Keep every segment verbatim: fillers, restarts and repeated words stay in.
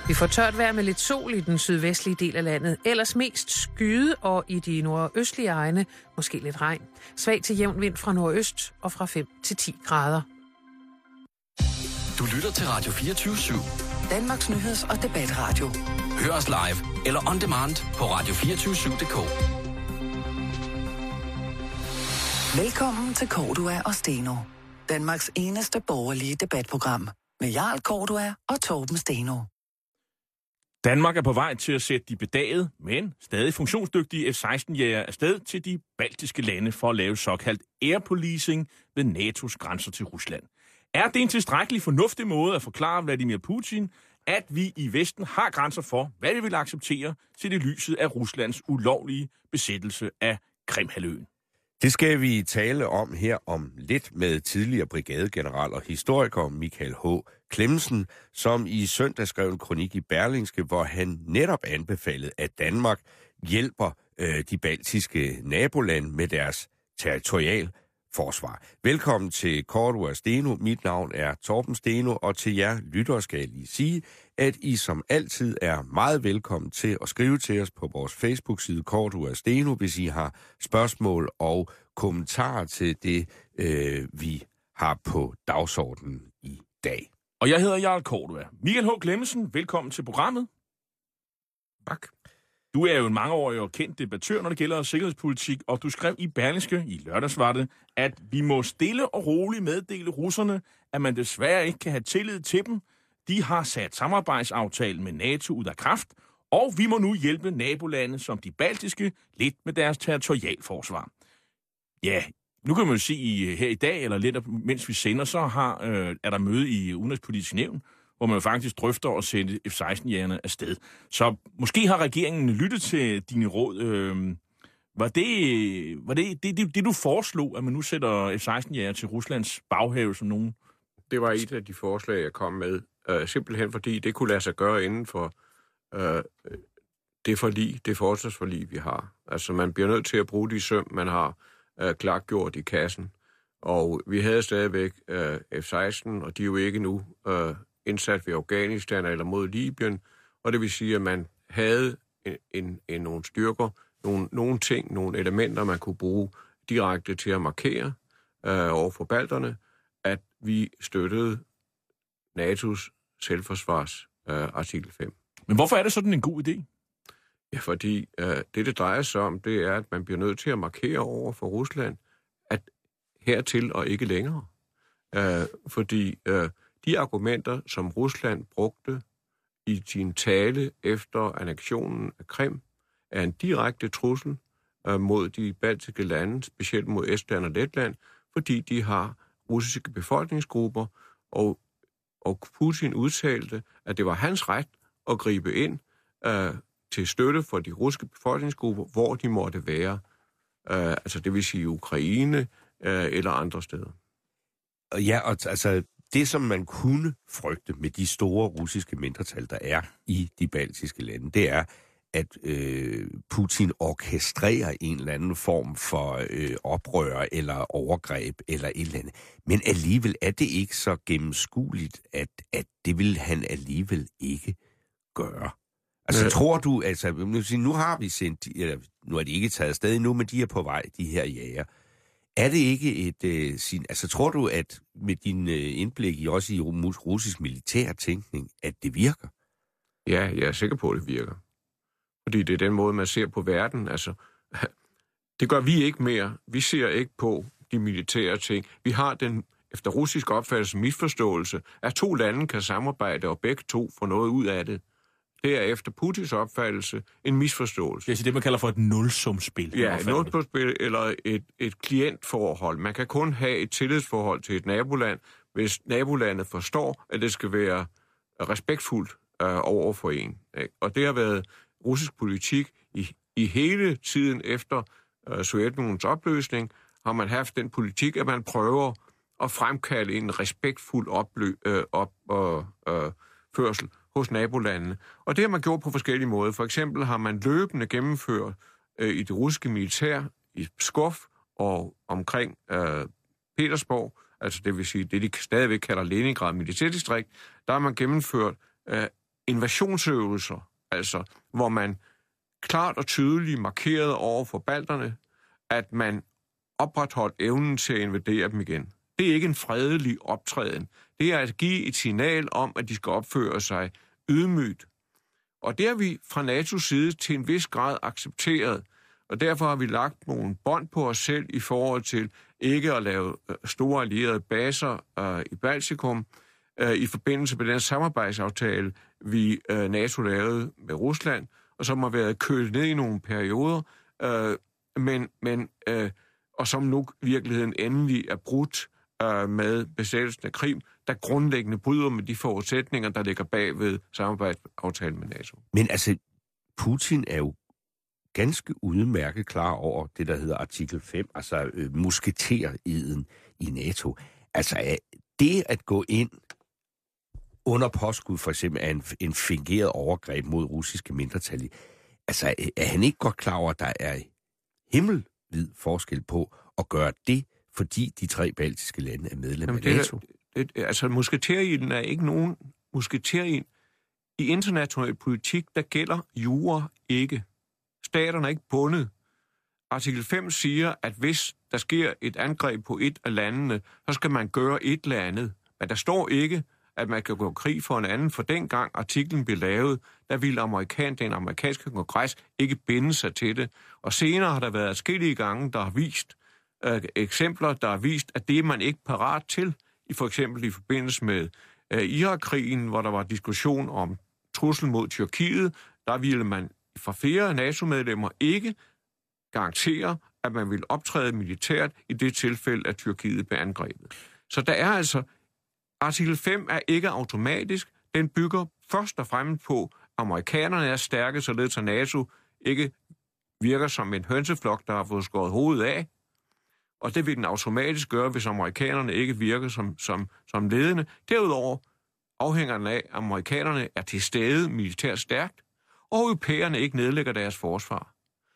Vi får tørt vejr med lidt sol i den sydvestlige del af landet. Ellers mest skyde, og i de nordøstlige egne måske lidt regn. Svag til jævn vind fra nordøst og fra fem til ti grader. Du lytter til Radio fireogtyve syv. Danmarks nyheds- og debatradio. Hør os live eller on demand på radio to fire syv punktum d k. Velkommen til Cordua og Steno. Danmarks eneste borgerlige debatprogram. Med Jarl Cordua og Torben Steno. Danmark er på vej til at sætte de bedagede, men stadig funktionsdygtige F seksten-jæger afsted til de baltiske lande for at lave såkaldt air policing ved NATO's grænser til Rusland. Er det en tilstrækkelig fornuftig måde at forklare Vladimir Putin, at vi i Vesten har grænser for, hvad vi vil acceptere til det lyset af Ruslands ulovlige besættelse af Krimhalvøen? Det skal vi tale om her om lidt med tidligere brigadegeneral og historiker Michael H. Clemmensen, som i søndag skrev en kronik i Berlingske, hvor han netop anbefalede, at Danmark hjælper øh, de baltiske nabolande med deres territorial forsvar. Velkommen til Cordua og Steno. Mit navn er Torben Steno, og til jer lyttere skal jeg lige sige, at I som altid er meget velkommen til at skrive til os på vores Facebook-side Cordua og Steno, hvis I har spørgsmål og kommentarer til det, øh, vi har på dagsordenen i dag. Og jeg hedder Jarl Cordua. Michael H. Clemmensen, velkommen til programmet. Tak. Du er jo en mangeårig og kendt debattør, når det gælder sikkerhedspolitik, og du skrev i Berlingske i lørdags var det, at vi må stille og roligt meddele russerne, at man desværre ikke kan have tillid til dem. De har sat samarbejdsaftalen med NATO ud af kraft, og vi må nu hjælpe nabolande som de baltiske lidt med deres territorialforsvar. Ja, nu kan man jo sige her i dag, eller lidt mens vi sender, så har, øh, er der møde i Udenrigspolitisk Nævn, hvor man jo faktisk drøfter at sende F seksten-jægerne afsted. Så måske har regeringen lyttet til dine råd. Øh, var det var det, det, det, det, du foreslog, at man nu sætter F seksten-jæger til Ruslands baghave som nogen? Det var et af de forslag, jeg kom med. Uh, simpelthen fordi det kunne lade sig gøre inden for uh, det forlig, det forsvarsforlig, vi har. Altså man bliver nødt til at bruge de søm, man har uh, klargjort i kassen. Og vi havde stadigvæk uh, F seksten, og de er jo ikke nu uh, indsat ved Afghanistan eller mod Libyen. Og det vil sige, at man havde en, en, en, nogle styrker, nogle, nogle ting, nogle elementer, man kunne bruge direkte til at markere uh, over for balterne, at vi støttede NATO's selvforsvars uh, artikel fem. Men hvorfor er det sådan en god idé? Ja, fordi uh, det, det drejer sig om, det er, at man bliver nødt til at markere over for Rusland, at hertil og ikke længere. Uh, fordi uh, de argumenter, som Rusland brugte i sin tale efter annektionen af Krim, er en direkte trussel uh, mod de baltiske lande, specielt mod Estland og Letland, fordi de har russiske befolkningsgrupper, og, og Putin udtalte, at det var hans ret at gribe ind uh, til støtte for de russiske befolkningsgrupper, hvor de måtte være. Uh, altså det vil sige Ukraine uh, eller andre steder. Ja, og altså det, som man kunne frygte med de store russiske mindretal, der er i de baltiske lande, det er, at øh, Putin orkestrerer en eller anden form for øh, oprør eller overgreb eller et eller andet. Men alligevel er det ikke så gennemskueligt, at, at det vil han alligevel ikke gøre. Altså ja. Tror du, altså nu har vi sendt, eller nu er de ikke taget afsted endnu, men de er på vej, de her jæger. Er det ikke et, øh, sin, altså tror du, at med din øh, indblik i også i russisk militær tænkning, at det virker? Ja, jeg er sikker på, at det virker. Fordi det er den måde, man ser på verden. Altså, det gør vi ikke mere. Vi ser ikke på de militære ting. Vi har den, efter russisk opfattelse, misforståelse, at to lande kan samarbejde, og begge to får noget ud af det. Det er efter Putins opfattelse en misforståelse. Det er det, man kalder for et nulsumspil. Ja, et nulsumspil eller et, et klientforhold. Man kan kun have et tillidsforhold til et naboland, hvis nabolandet forstår, at det skal være respektfuldt øh, over for en. Ikke? Og det har været russisk politik i, i hele tiden efter øh, Sovjetunionens opløsning, har man haft den politik, at man prøver at fremkalde en respektfuld oplø, øh, op, øh, øh, førsel hos nabolandene. Og det har man gjort på forskellige måder. For eksempel har man løbende gennemført øh, i det russiske militær, i Pskov og omkring øh, Petersborg, altså det vil sige det, de stadigvæk kalder Leningrad militærdistrikt, der har man gennemført øh, invasionsøvelser, altså hvor man klart og tydeligt markerede over for balterne, at man opretholdt evnen til at invadere dem igen. Det er ikke en fredelig optræden. Det er at give et signal om, at de skal opføre sig ydmygt. Og det har vi fra NATO's side til en vis grad accepteret, og derfor har vi lagt nogle bånd på os selv i forhold til ikke at lave store allierede baser øh, i Baltikum, øh, i forbindelse med den samarbejdsaftale, vi øh, NATO lavede med Rusland, og som har været kølet ned i nogle perioder, øh, men, men, øh, og som nu i virkeligheden endelig er brudt øh, med besættelsen af Krim, der grundlæggende bryder med de forudsætninger, der ligger bag ved samarbejdsaftalen med NATO. Men altså, Putin er jo ganske udmærket klar over det, der hedder artikel fem, altså øh, musketereden i NATO. Altså, det at gå ind under påskud for eksempel af en, en fingeret overgreb mod russiske mindretal, altså, er han ikke godt klar over, at der er himmelvid forskel på at gøre det, fordi de tre baltiske lande er medlem af NATO? Det, det, altså, musketereden er ikke nogen musketereden. I international politik, der gælder jura ikke. Staterne er ikke bundet. Artikel fem siger, at hvis der sker et angreb på et af landene, så skal man gøre et eller andet. Men der står ikke, at man kan gå krig for en anden, for dengang artiklen blev lavet, der ville amerikan, den amerikanske kongres ikke binde sig til det. Og senere har der været adskillige gange, der har vist øh, eksempler, der har vist, at det er man ikke parat til, i for eksempel i forbindelse med øh, Irak-krigen, hvor der var diskussion om trussel mod Tyrkiet, der ville man fra flere NATO-medlemmer ikke garantere, at man vil optræde militært i det tilfælde, at Tyrkiet blev angrebet. Så der er altså, artikel fem er ikke automatisk, den bygger først og fremmest på, at amerikanerne er stærke, således at NATO ikke virker som en hønseflok, der har fået skåret hovedet af, og det vil den automatisk gøre, hvis amerikanerne ikke virker som, som, som ledende. Derudover afhænger den af, at amerikanerne er til stede militært stærkt, og europæerne ikke nedlægger deres forsvar.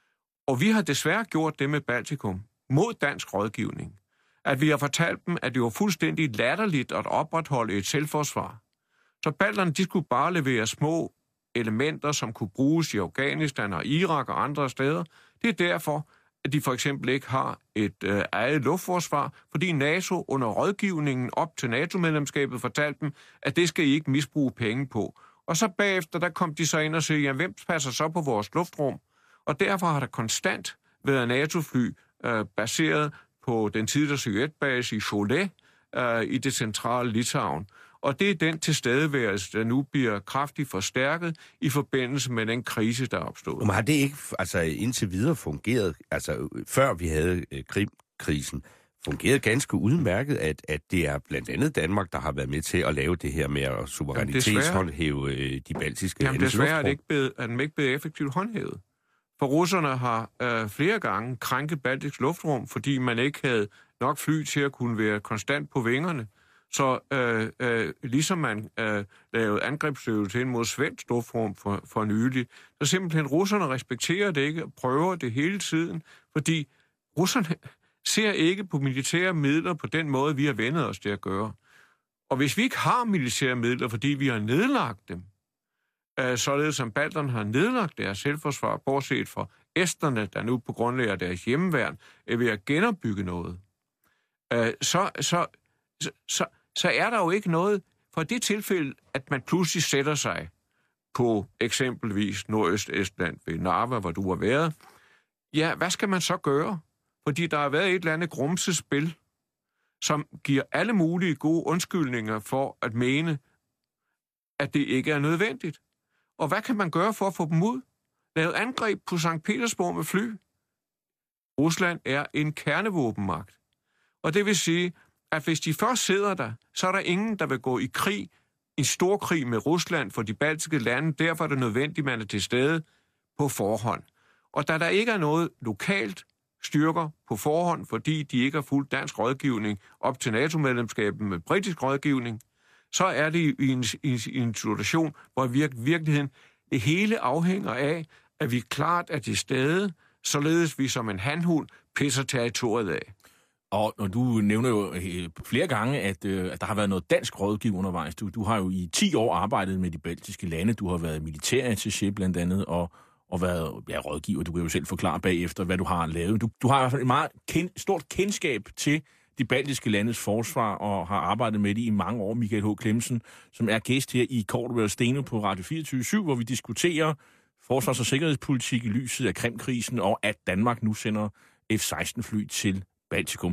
Og vi har desværre gjort det med Baltikum mod dansk rådgivning, at vi har fortalt dem, at det var fuldstændig latterligt at opretholde et selvforsvar. Så balterne, de skulle bare levere små elementer, som kunne bruges i Afghanistan og Irak og andre steder. Det er derfor, at de for eksempel ikke har et øh, eget luftforsvar, fordi NATO under rådgivningen op til NATO-medlemskabet fortalte dem, at det skal I ikke misbruge penge på. Og så bagefter, der kom de så ind og sagde, ja, hvem passer så på vores luftrum? Og derfor har der konstant været NATO-fly øh, baseret på den tidligere sovjetbase i Cholet øh, i det centrale Litauen. Og det er den tilstedeværelse, der nu bliver kraftigt forstærket i forbindelse med den krise, der er opstået. Men har det ikke altså, indtil videre fungeret, altså før vi havde øh, Krim-krisen, fungeret ganske udmærket, at, at det er blandt andet Danmark, der har været med til at lave det her med at suverænitetshåndhæve øh, de baltiske landes luftrum? Jamen desværre er, det ikke blevet, er den ikke blevet effektivt håndhævet. For russerne har øh, flere gange krænket baltisk luftrum, fordi man ikke havde nok fly til at kunne være konstant på vingerne. Så øh, øh, ligesom man øh, lavede angrebsøvelser ind mod svensk luftrum for, for nylig, så simpelthen russerne respekterer det ikke og prøver det hele tiden, fordi russerne ser ikke på militære midler på den måde, vi har vendet os til at gøre. Og hvis vi ikke har militære midler, fordi vi har nedlagt dem, øh, således som balterne har nedlagt deres selvforsvar, bortset fra esterne, der nu på grundlag af deres hjemmeværn er ved at genopbygge noget, øh, så, så, så, så er der jo ikke noget for det tilfælde, at man pludselig sætter sig på eksempelvis Nordøst-Estland ved Narva, hvor du har været. Ja, hvad skal man så gøre? Fordi der har været et eller andet grumsespil, som giver alle mulige gode undskyldninger for at mene, at det ikke er nødvendigt. Og hvad kan man gøre for at få dem ud? Lave angreb på Sankt Petersborg med fly. Rusland er en kernevåbenmagt. Og det vil sige, at hvis de først sidder der, så er der ingen, der vil gå i krig, en stor krig med Rusland for de baltiske lande. Derfor er det nødvendigt, at man er til stede på forhånd. Og da der ikke er noget lokalt styrker på forhånd, fordi de ikke har fulgt dansk rådgivning op til NATO-medlemskabet med britisk rådgivning, så er det i en, i en situation, hvor i virk, virkeligheden det hele afhænger af, at vi klart er til stede, således vi som en handhund pisser territoriet af. Og, og du nævner jo flere gange, at, øh, at der har været noget dansk rådgiv undervejs. Du, du har jo i ti år arbejdet med de baltiske lande. Du har været militærattaché blandt andet, og, og været ja, rådgiver. Du kan jo selv forklare bagefter, hvad du har lavet. Du, du har i hvert fald et meget ken, stort kendskab til de baltiske landes forsvar, og har arbejdet med det i mange år. Michael H. Clemmensen, som er gæst her i Cordua og Steno på Radio fireogtyve syv, hvor vi diskuterer forsvars- og sikkerhedspolitik i lyset af Krimkrisen, og at Danmark nu sender F seksten fly til Baltikum.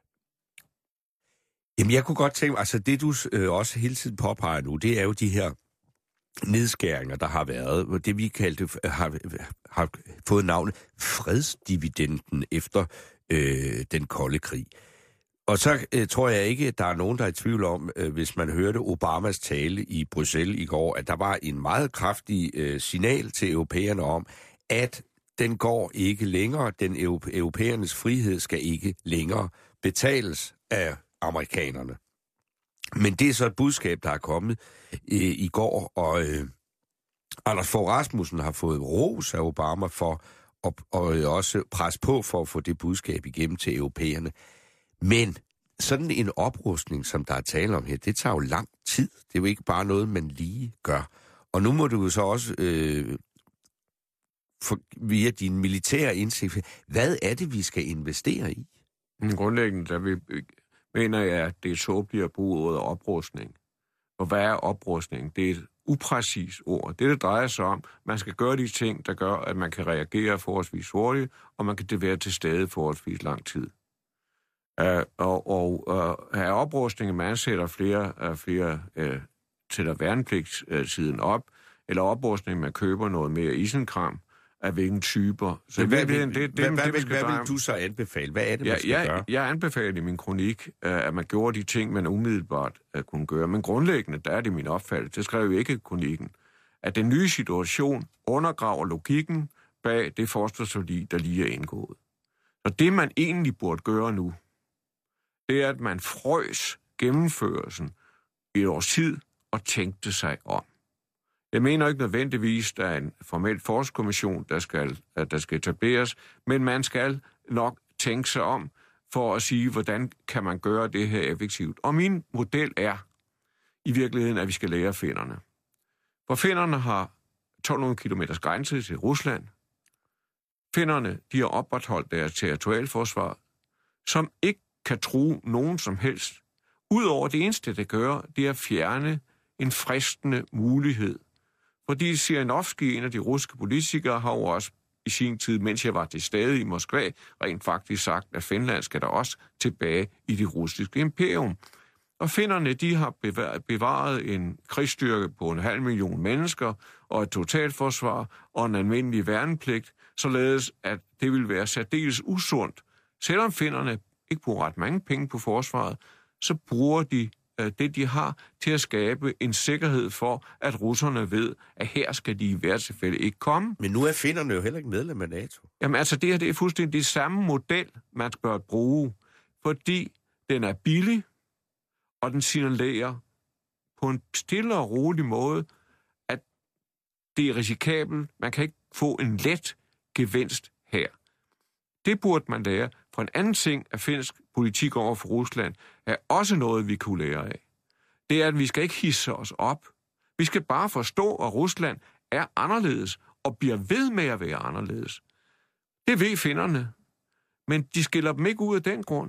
Jamen, jeg kunne godt tænke, altså det du øh, også hele tiden påpeger nu, det er jo de her nedskæringer, der har været, det vi kaldte, har, har fået navnet fredsdividenden efter øh, den kolde krig. Og så øh, tror jeg ikke, at der er nogen, der er i tvivl om, øh, hvis man hørte Obamas tale i Bruxelles i går, at der var en meget kraftig øh, signal til europæerne om, at den går ikke længere. Den europæernes frihed skal ikke længere betales af amerikanerne. Men det er så et budskab, der er kommet øh, i går, og øh, Anders Fogh Rasmussen har fået ros af Obama for at og øh, også presse på for at få det budskab igennem til europæerne. Men sådan en oprustning, som der er tale om her, det tager jo lang tid. Det er jo ikke bare noget, man lige gør. Og nu må du jo så også øh, for, via din militære indsigt, hvad er det, vi skal investere i? Grundlæggende, der vi, mener jeg, at det er tåbeligt at bruge ordet oprustning. Og hvad er oprustning? Det er et upræcist ord. Det, det drejer sig om, man skal gøre de ting, der gør, at man kan reagere forholdsvis hurtigt, og man kan være til stede forholdsvis lang tid. Uh, og og uh, have oprustning, man ansætter flere, uh, flere uh, sætter værnepligtssiden op, eller oprustning, man køber noget mere isenkram, af hvilken typer. Så hvad, det, vil, det, det, hvad, det, hvad, det, vil, hvad vil du så anbefale? Hvad er det, man ja, skal jeg, gøre? Jeg anbefaler i min kronik, uh, at man gjorde de ting, man umiddelbart uh, kunne gøre. Men grundlæggende, der er det min opfattelse, det skrev jeg ikke i kronikken, at den nye situation undergraver logikken bag det forsvarsforlig, der lige er indgået. Så det, man egentlig burde gøre nu, det er, at man frøs gennemførelsen i et års tid og tænkte sig om. Jeg mener ikke nødvendigvis, at der er en formel forsvarskommission, der skal, der skal etableres, men man skal nok tænke sig om for at sige, hvordan kan man gøre det her effektivt. Og min model er i virkeligheden, at vi skal lære finnerne. For finnerne har tolv hundrede kilometers grænse til Rusland. Finnerne, de har opretholdt deres territorialforsvar, som ikke kan true nogen som helst. Udover det eneste, det gør, det er at fjerne en fristende mulighed. Fordi Zhirinovsky, en af de russiske politikere, har jo også i sin tid, mens jeg var til stede i Moskva, rent faktisk sagt, at Finland skal der også tilbage i det russiske imperium. Og finnerne, de har bevaret en krigsstyrke på en halv million mennesker og et totalforsvar og en almindelig værnepligt, således at det vil være særdeles usundt. Selvom finnerne ikke bruger ret mange penge på forsvaret, så bruger de øh, det, de har, til at skabe en sikkerhed for, at russerne ved, at her skal de i hvert tilfælde ikke komme. Men nu er finnerne jo heller ikke medlem af NATO. Jamen altså, det her det er fuldstændig det samme model, man skal bruge, fordi den er billig, og den signalerer på en stille og rolig måde, at det er risikabelt. Man kan ikke få en let gevinst her. Det burde man lære. For en anden ting af finsk politik over for Rusland er også noget, vi kunne lære af. Det er, at vi skal ikke hisse os op. Vi skal bare forstå, at Rusland er anderledes og bliver ved med at være anderledes. Det ved finnerne, men de skiller dem ikke ud af den grund.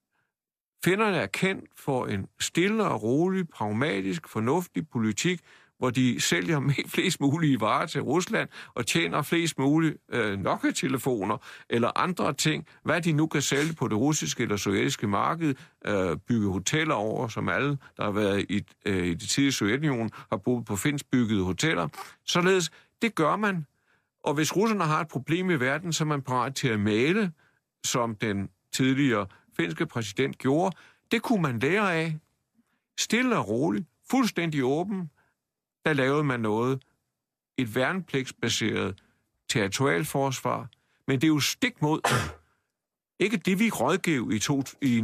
Finnerne er kendt for en stille og rolig, pragmatisk, fornuftig politik, hvor de sælger flest mulige varer til Rusland og tjener flest mulige øh, Nokia-telefoner eller andre ting, hvad de nu kan sælge på det russiske eller sovjetiske marked, øh, bygge hoteller over, som alle, der har været i, øh, i det tidlige Sovjetunionen, har boet på finsk byggede hoteller. Således, det gør man. Og hvis russerne har et problem i verden, så er man parat til at male, som den tidligere finske præsident gjorde. Det kunne man lære af. Stille og roligt, fuldstændig åben, der lavede man noget, et værnepligtsbaseret territorialforsvar, men det er jo stik mod, ikke det vi rådgav i, to, i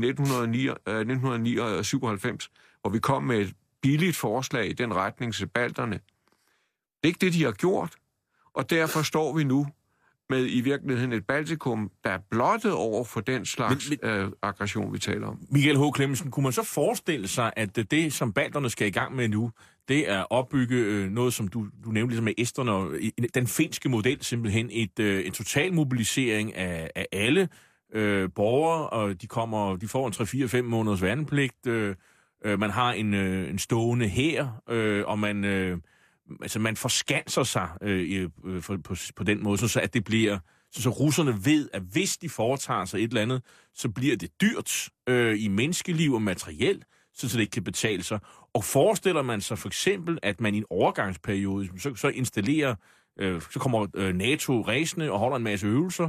nitten syvoghalvfems, hvor vi kom med et billigt forslag i den retning til balterne. Det er ikke det, de har gjort, og derfor står vi nu med i virkeligheden et Baltikum, der er blottet over for den slags men, men, øh, aggression, vi taler om. Michael H. Clemmensen, kunne man så forestille sig, at det, som balterne skal i gang med nu, det er at opbygge øh, noget, som du, du nævnte ligesom med esterne, og den finske model, simpelthen et, øh, en total mobilisering af, af alle øh, borgere, og de kommer, de får en tre fire fem måneders værnepligt, øh, øh, man har en, øh, en stående hær, øh, og man, øh, altså man forskanser sig øh, øh, på, på, på den måde, så at det bliver, så, så russerne ved, at hvis de foretager sig et eller andet, så bliver det dyrt øh, i menneskeliv og materiel, så det ikke kan betale sig. Og forestiller man sig for eksempel, at man i en overgangsperiode, så, så installerer, øh, så kommer øh, NATO ræsende og holder en masse øvelser,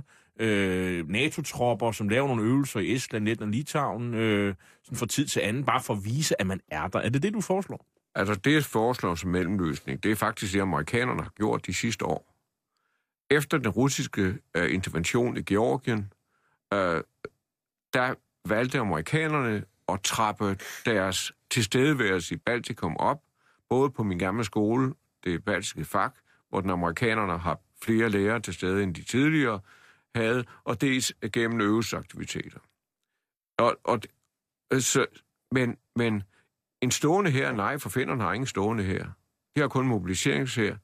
øh, NATO-tropper, som laver nogle øvelser i Estland, Letland og Litauen, øh, sådan fra tid til anden, bare for at vise, at man er der. Er det det, du foreslår? Altså, det jeg foreslår som mellemløsning, det er faktisk det, amerikanerne har gjort de sidste år. Efter den russiske øh, intervention i Georgien, øh, der valgte amerikanerne at trappe deres tilstedeværelse i Baltikum op, både på min gamle skole, det baltiske fag, hvor den amerikanerne har flere lærere til stede, end de tidligere havde, og dels gennem øvelsesaktiviteter. Og, og, så, men, men en stående her, nej, for finnerne har ingen stående her. De har kun mobiliseringshær.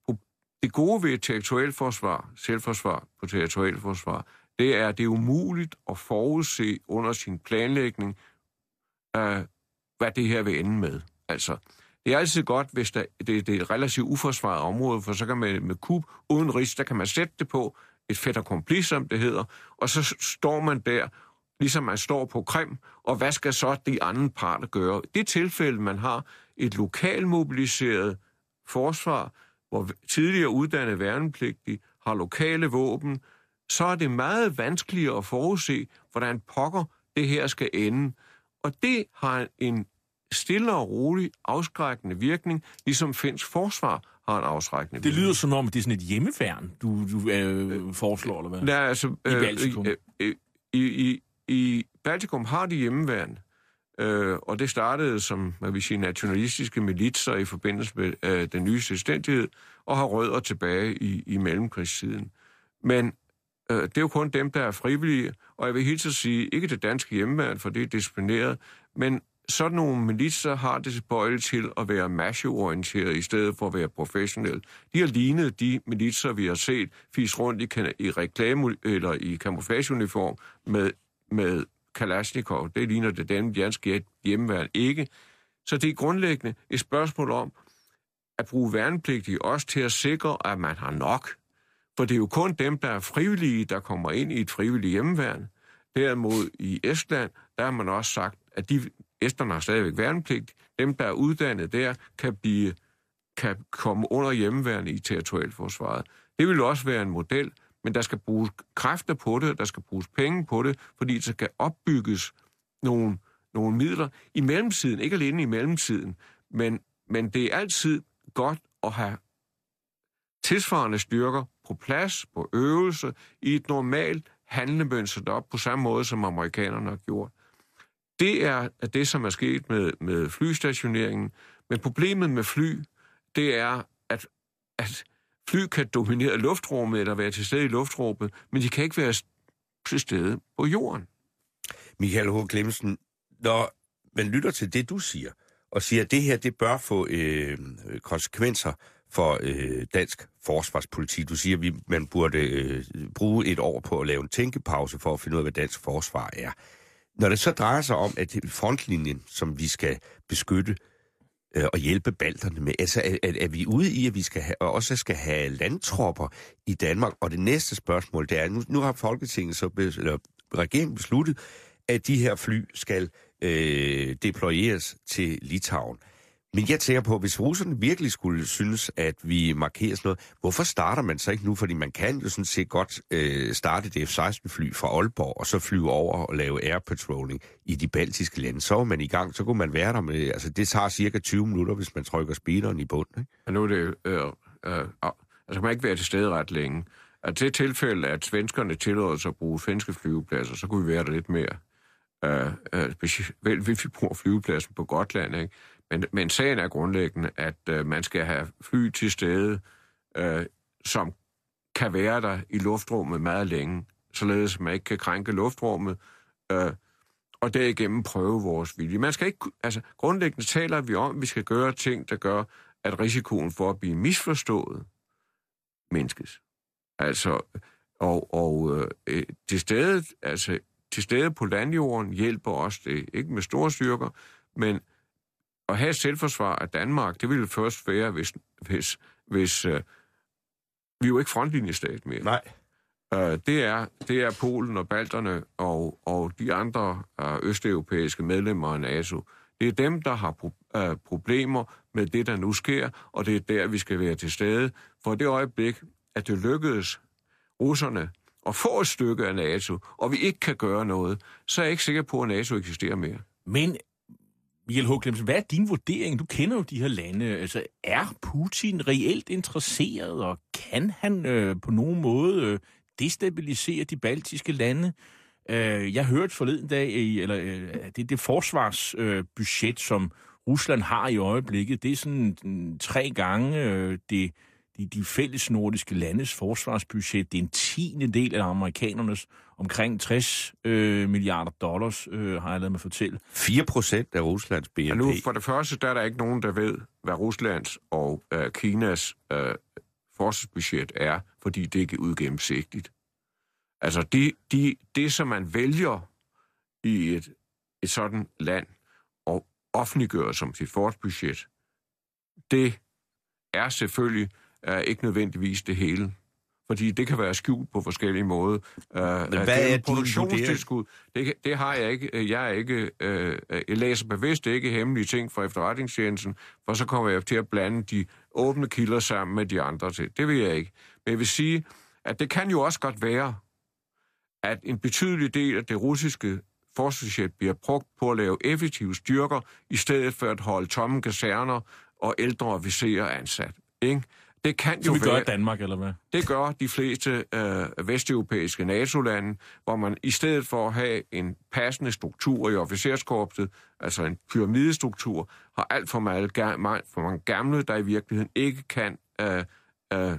Det gode ved et territorialforsvar, selvforsvar på territorialforsvar, det er, at det er umuligt at forudse under sin planlægning, Uh, hvad det her vil ende med. Altså, det er altid godt, hvis der, det, det er et relativt uforsvaret område, for så kan man med kub uden risk, der kan man sætte det på et fait accompli, som det hedder, og så står man der, ligesom man står på Krim, og hvad skal så de andre parter gøre? I det tilfælde, man har et lokalmobiliseret forsvar, hvor tidligere uddannede værnepligtige har lokale våben, så er det meget vanskeligere at forudse, hvordan pokker det her skal ende. Og det har en stille og rolig afskrækkende virkning, ligesom finsk forsvar har en afskrækkende virkning. Det lyder som om, det er sådan et hjemmeværn, du, du øh, foreslår, eller hvad? Nej, altså, I Baltikum. Øh, øh, i, i, I Baltikum har de hjemmeværn, øh, og det startede som, hvad vi siger, nationalistiske militser i forbindelse med øh, den nye selvstændighed, og har rødder tilbage i, i mellemkrigstiden. Men det er jo kun dem, der er frivillige, og jeg vil helt så sige, ikke det danske hjemmeværn, for det er disciplineret, men sådan nogle militser har det tilbøjelig til at være macho-orienteret i stedet for at være professionelle. De har lignet de militser, vi har set fis rundt i, i reklame eller i camouflageuniform med, med Kalashnikov. Det ligner det den danske hjemmeværn ikke. Så det er grundlæggende et spørgsmål om at bruge værnepligtige også til at sikre, at man har nok. For det er jo kun dem, der er frivillige, der kommer ind i et frivilligt hjemmeværn. Derimod i Estland, der har man også sagt, at de esterne har stadigvæk værnepligt. Dem, der er uddannet der, kan, blive, kan komme under hjemmeværnet i territorialforsvaret. Det vil også være en model, men der skal bruges kræfter på det, der skal bruges penge på det, fordi der skal opbygges nogle, nogle midler i mellemtiden, ikke alene i mellemtiden, men, men det er altid godt at have tilsvarende styrker på plads, på øvelse, i et normalt handlemønster op på samme måde, som amerikanerne har gjort. Det er det, som er sket med, med flystationeringen. Men problemet med fly, det er, at, at fly kan dominere luftrummet eller være til stede i luftrummet, men de kan ikke være til stede på jorden. Michael H. Clemmensen, når man lytter til det, du siger, og siger, at det her, det bør få øh, konsekvenser for øh, dansk forsvarspolitik. Du siger, at vi, man burde øh, bruge et år på at lave en tænkepause for at finde ud af, hvad dansk forsvar er. Når det så drejer sig om, at frontlinjen, som vi skal beskytte øh, og hjælpe balterne med, altså er, er vi ude i, at vi skal have, også skal have landtropper i Danmark? Og det næste spørgsmål, det er, nu, nu har Folketinget, så, eller regeringen besluttet, at de her fly skal øh, deployeres til Litauen. Men jeg tænker på, hvis russerne virkelig skulle synes, at vi markerer sådan noget, hvorfor starter man så ikke nu? Fordi man kan jo sådan set godt øh, starte et F seksten fly fra Aalborg, og så flyve over og lave air patrolling i de baltiske lande. Så er man i gang, så kunne man være der med, altså det tager cirka tyve minutter, hvis man trykker speederen i bunden, ikke? Og nu er det, øh, øh, altså man ikke være til stede ret længe. At det tilfælde, at svenskerne tillader sig at bruge svenske flyvepladser, så kunne vi være der lidt mere. Øh, øh, specielt hvis vi bruger flyvepladsen på Gotland, ikke? Men, men sagen er grundlæggende, at øh, man skal have fly til stede, øh, som kan være der i luftrummet meget længe, således man ikke kan krænke luftrummet, øh, og derigennem prøve vores vilje. Man skal ikke, altså grundlæggende taler vi om, at vi skal gøre ting, der gør, at risikoen for at blive misforstået mindskes. Altså, og, og øh, til stedet, altså, til stede på landjorden hjælper os det, ikke med store styrker, men at have selvforsvar af Danmark, det ville først være, hvis, hvis, hvis øh, vi er jo ikke frontlinjestat mere. Nej. Øh, det, er, det er Polen og balterne og, og de andre øh, østeuropæiske medlemmer af NATO. Det er dem, der har pro- øh, problemer med det, der nu sker, og det er der, vi skal være til stede. For det øjeblik, at det lykkedes russerne at få et stykke af NATO, og vi ikke kan gøre noget, så er jeg ikke sikker på, at NATO eksisterer mere. Men, Michael H. Clemmensen, hvad er din vurdering? Du kender jo de her lande. Altså, er Putin reelt interesseret, og kan han øh, på nogen måde øh, destabilisere de baltiske lande? Øh, jeg hørte forleden dag, i, eller øh, det, det forsvarsbudget, øh, som Rusland har i øjeblikket, det er sådan mm, tre gange øh, det De, de fælles nordiske landes forsvarsbudget, det er en tiende del af amerikanernes omkring tres øh, milliarder dollars, øh, har jeg ladet mig fortælle. fire procent af Ruslands B N P. Og nu, for det første, der er der ikke nogen, der ved, hvad Ruslands og øh, Kinas øh, forsvarsbudget er, fordi det ikke er udgennemsigtigt. Altså, de, de, det, som man vælger i et, et sådan land og offentliggør som sit forsvarsbudget, det er selvfølgelig er ikke nødvendigvis det hele. Fordi det kan være skjult på forskellige måder. Men hvad er produktionstilskud? Det, det har jeg ikke. Jeg er ikke. Øh, jeg læser bevidst ikke hemmelige ting fra efterretningstjenesten, for så kommer jeg til at blande de åbne kilder sammen med de andre til. Det vil jeg ikke. Men jeg vil sige, at det kan jo også godt være, at en betydelig del af det russiske forsvarsbudget bliver brugt på at lave effektive styrker, i stedet for at holde tomme kaserner og ældre officerer ansat. Ikke? Det kan jo Som vi være, gør i Danmark, eller hvad? Det gør de fleste øh, vesteuropæiske NATO-lande, hvor man i stedet for at have en passende struktur i officerskorpset, altså en pyramidestruktur, har alt for mange, for mange gamle, der i virkeligheden ikke kan, øh, øh,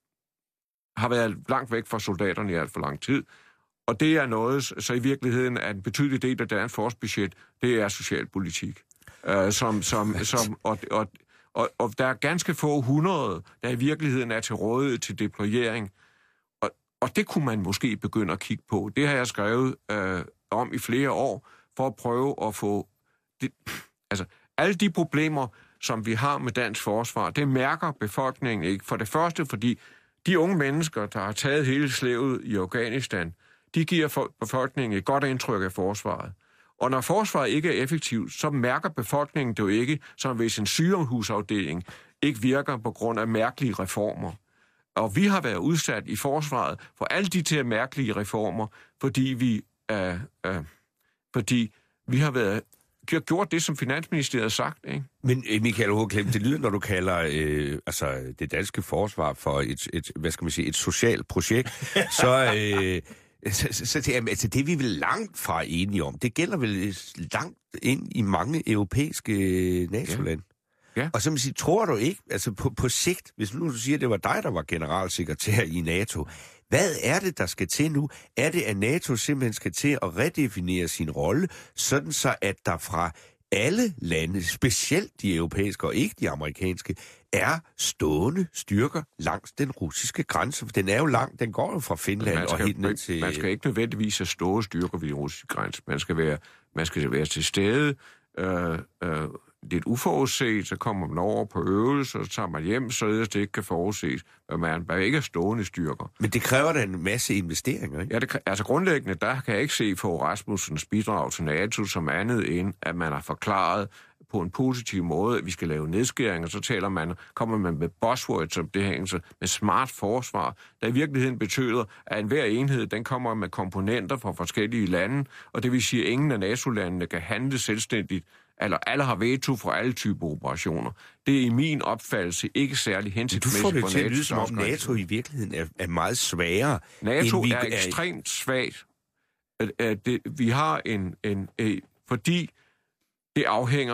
har været langt væk fra soldaterne i alt for lang tid. Og det er noget, så i virkeligheden er en betydelig del af deres forsvarsbudget, det er socialpolitik. Øh, som, som, som, og, og, Og, og der er ganske få hundrede, der i virkeligheden er til rådighed til deployering. Og, og det kunne man måske begynde at kigge på. Det har jeg skrevet øh, om i flere år, for at prøve at få... Det, altså, alle de problemer, som vi har med dansk forsvar, det mærker befolkningen ikke. For det første, fordi de unge mennesker, der har taget hele slævet i Afghanistan, de giver befolkningen et godt indtryk af forsvaret. Og når forsvaret ikke er effektivt, så mærker befolkningen det jo ikke, som hvis en sygehusafdeling ikke virker på grund af mærkelige reformer. Og vi har været udsat i forsvaret for alle de her mærkelige reformer, fordi vi, øh, øh, fordi vi har været gjort det, som Finansministeriet har sagt. Ikke? Men Michael H. Clemmensen, det lyder, når du kalder øh, altså, det danske forsvar for et, et, hvad skal man sige, et socialt projekt, så... Øh, Så, så, så det, altså, det er vi vel langt fra enige om. Det gælder vel langt ind i mange europæiske NATO-lande. Ja. Ja. Og så man siger, tror du ikke, altså på, på sigt, hvis nu du siger, at det var dig, der var generalsekretær i NATO, hvad er det, der skal til nu? Er det, at NATO simpelthen skal til at redefinere sin rolle, sådan så at der fra alle lande, specielt de europæiske og ikke de amerikanske, er stående styrker langs den russiske grænse? For den er jo lang, den går jo fra Finland skal, og helt ned til... Man skal ikke nødvendigvis have stående styrker ved den russiske grænse. Man skal være, man skal være til stede, øh, øh, lidt uforudset, så kommer man over på øvelse, og så tager man hjem, så det ikke kan forudses, men man er ikke stående styrker. Men det kræver da en masse investeringer, ikke? Ja, det, altså grundlæggende, der kan jeg ikke se for Rasmussens bidrag til NATO som andet end, at man har forklaret på en positiv måde, at vi skal lave nedskæringer, så taler man, kommer man med buzzwords, som det hænger med smart forsvar, der i virkeligheden betyder, at enhver enhed, den kommer med komponenter fra forskellige lande, og det vil sige, at ingen af NATO-landene kan handle selvstændigt, eller alle har veto for alle typer operationer. Det er i min opfattelse ikke særlig hensigtsmæssigt for NATO. Du får det til at lyde, som om NATO i virkeligheden er, er meget svagere. NATO er ekstremt svagt. At, at det, vi har en, en, en... Fordi det afhænger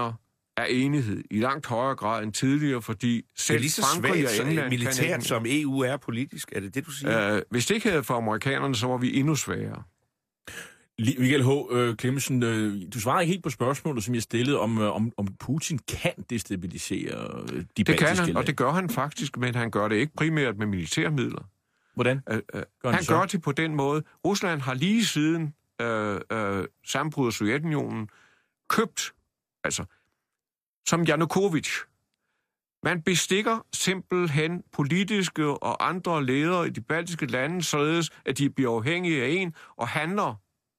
er enighed i langt højere grad end tidligere, fordi selv det er lige så Frankrig og svagt England militært, ikke... som E U er politisk. Er det det, du siger? Øh, hvis det ikke havde for amerikanerne, så var vi endnu svagere. Michael H. Øh, Clemmensen, øh, du svarer ikke helt på spørgsmålet, som jeg stillede, om, øh, om, om Putin kan destabilisere øh, de Det baltiske kan han, lande. og det gør han faktisk, men han gør det ikke primært med militærmidler. Hvordan? Øh, øh, Gør han så? gør det på den måde. Rusland har lige siden øh, øh, sammenbruddet af Sovjetunionen købt, altså som Janukovic. Man bestikker simpelthen politiske og andre ledere i de baltiske lande, således at de bliver afhængige af en og handler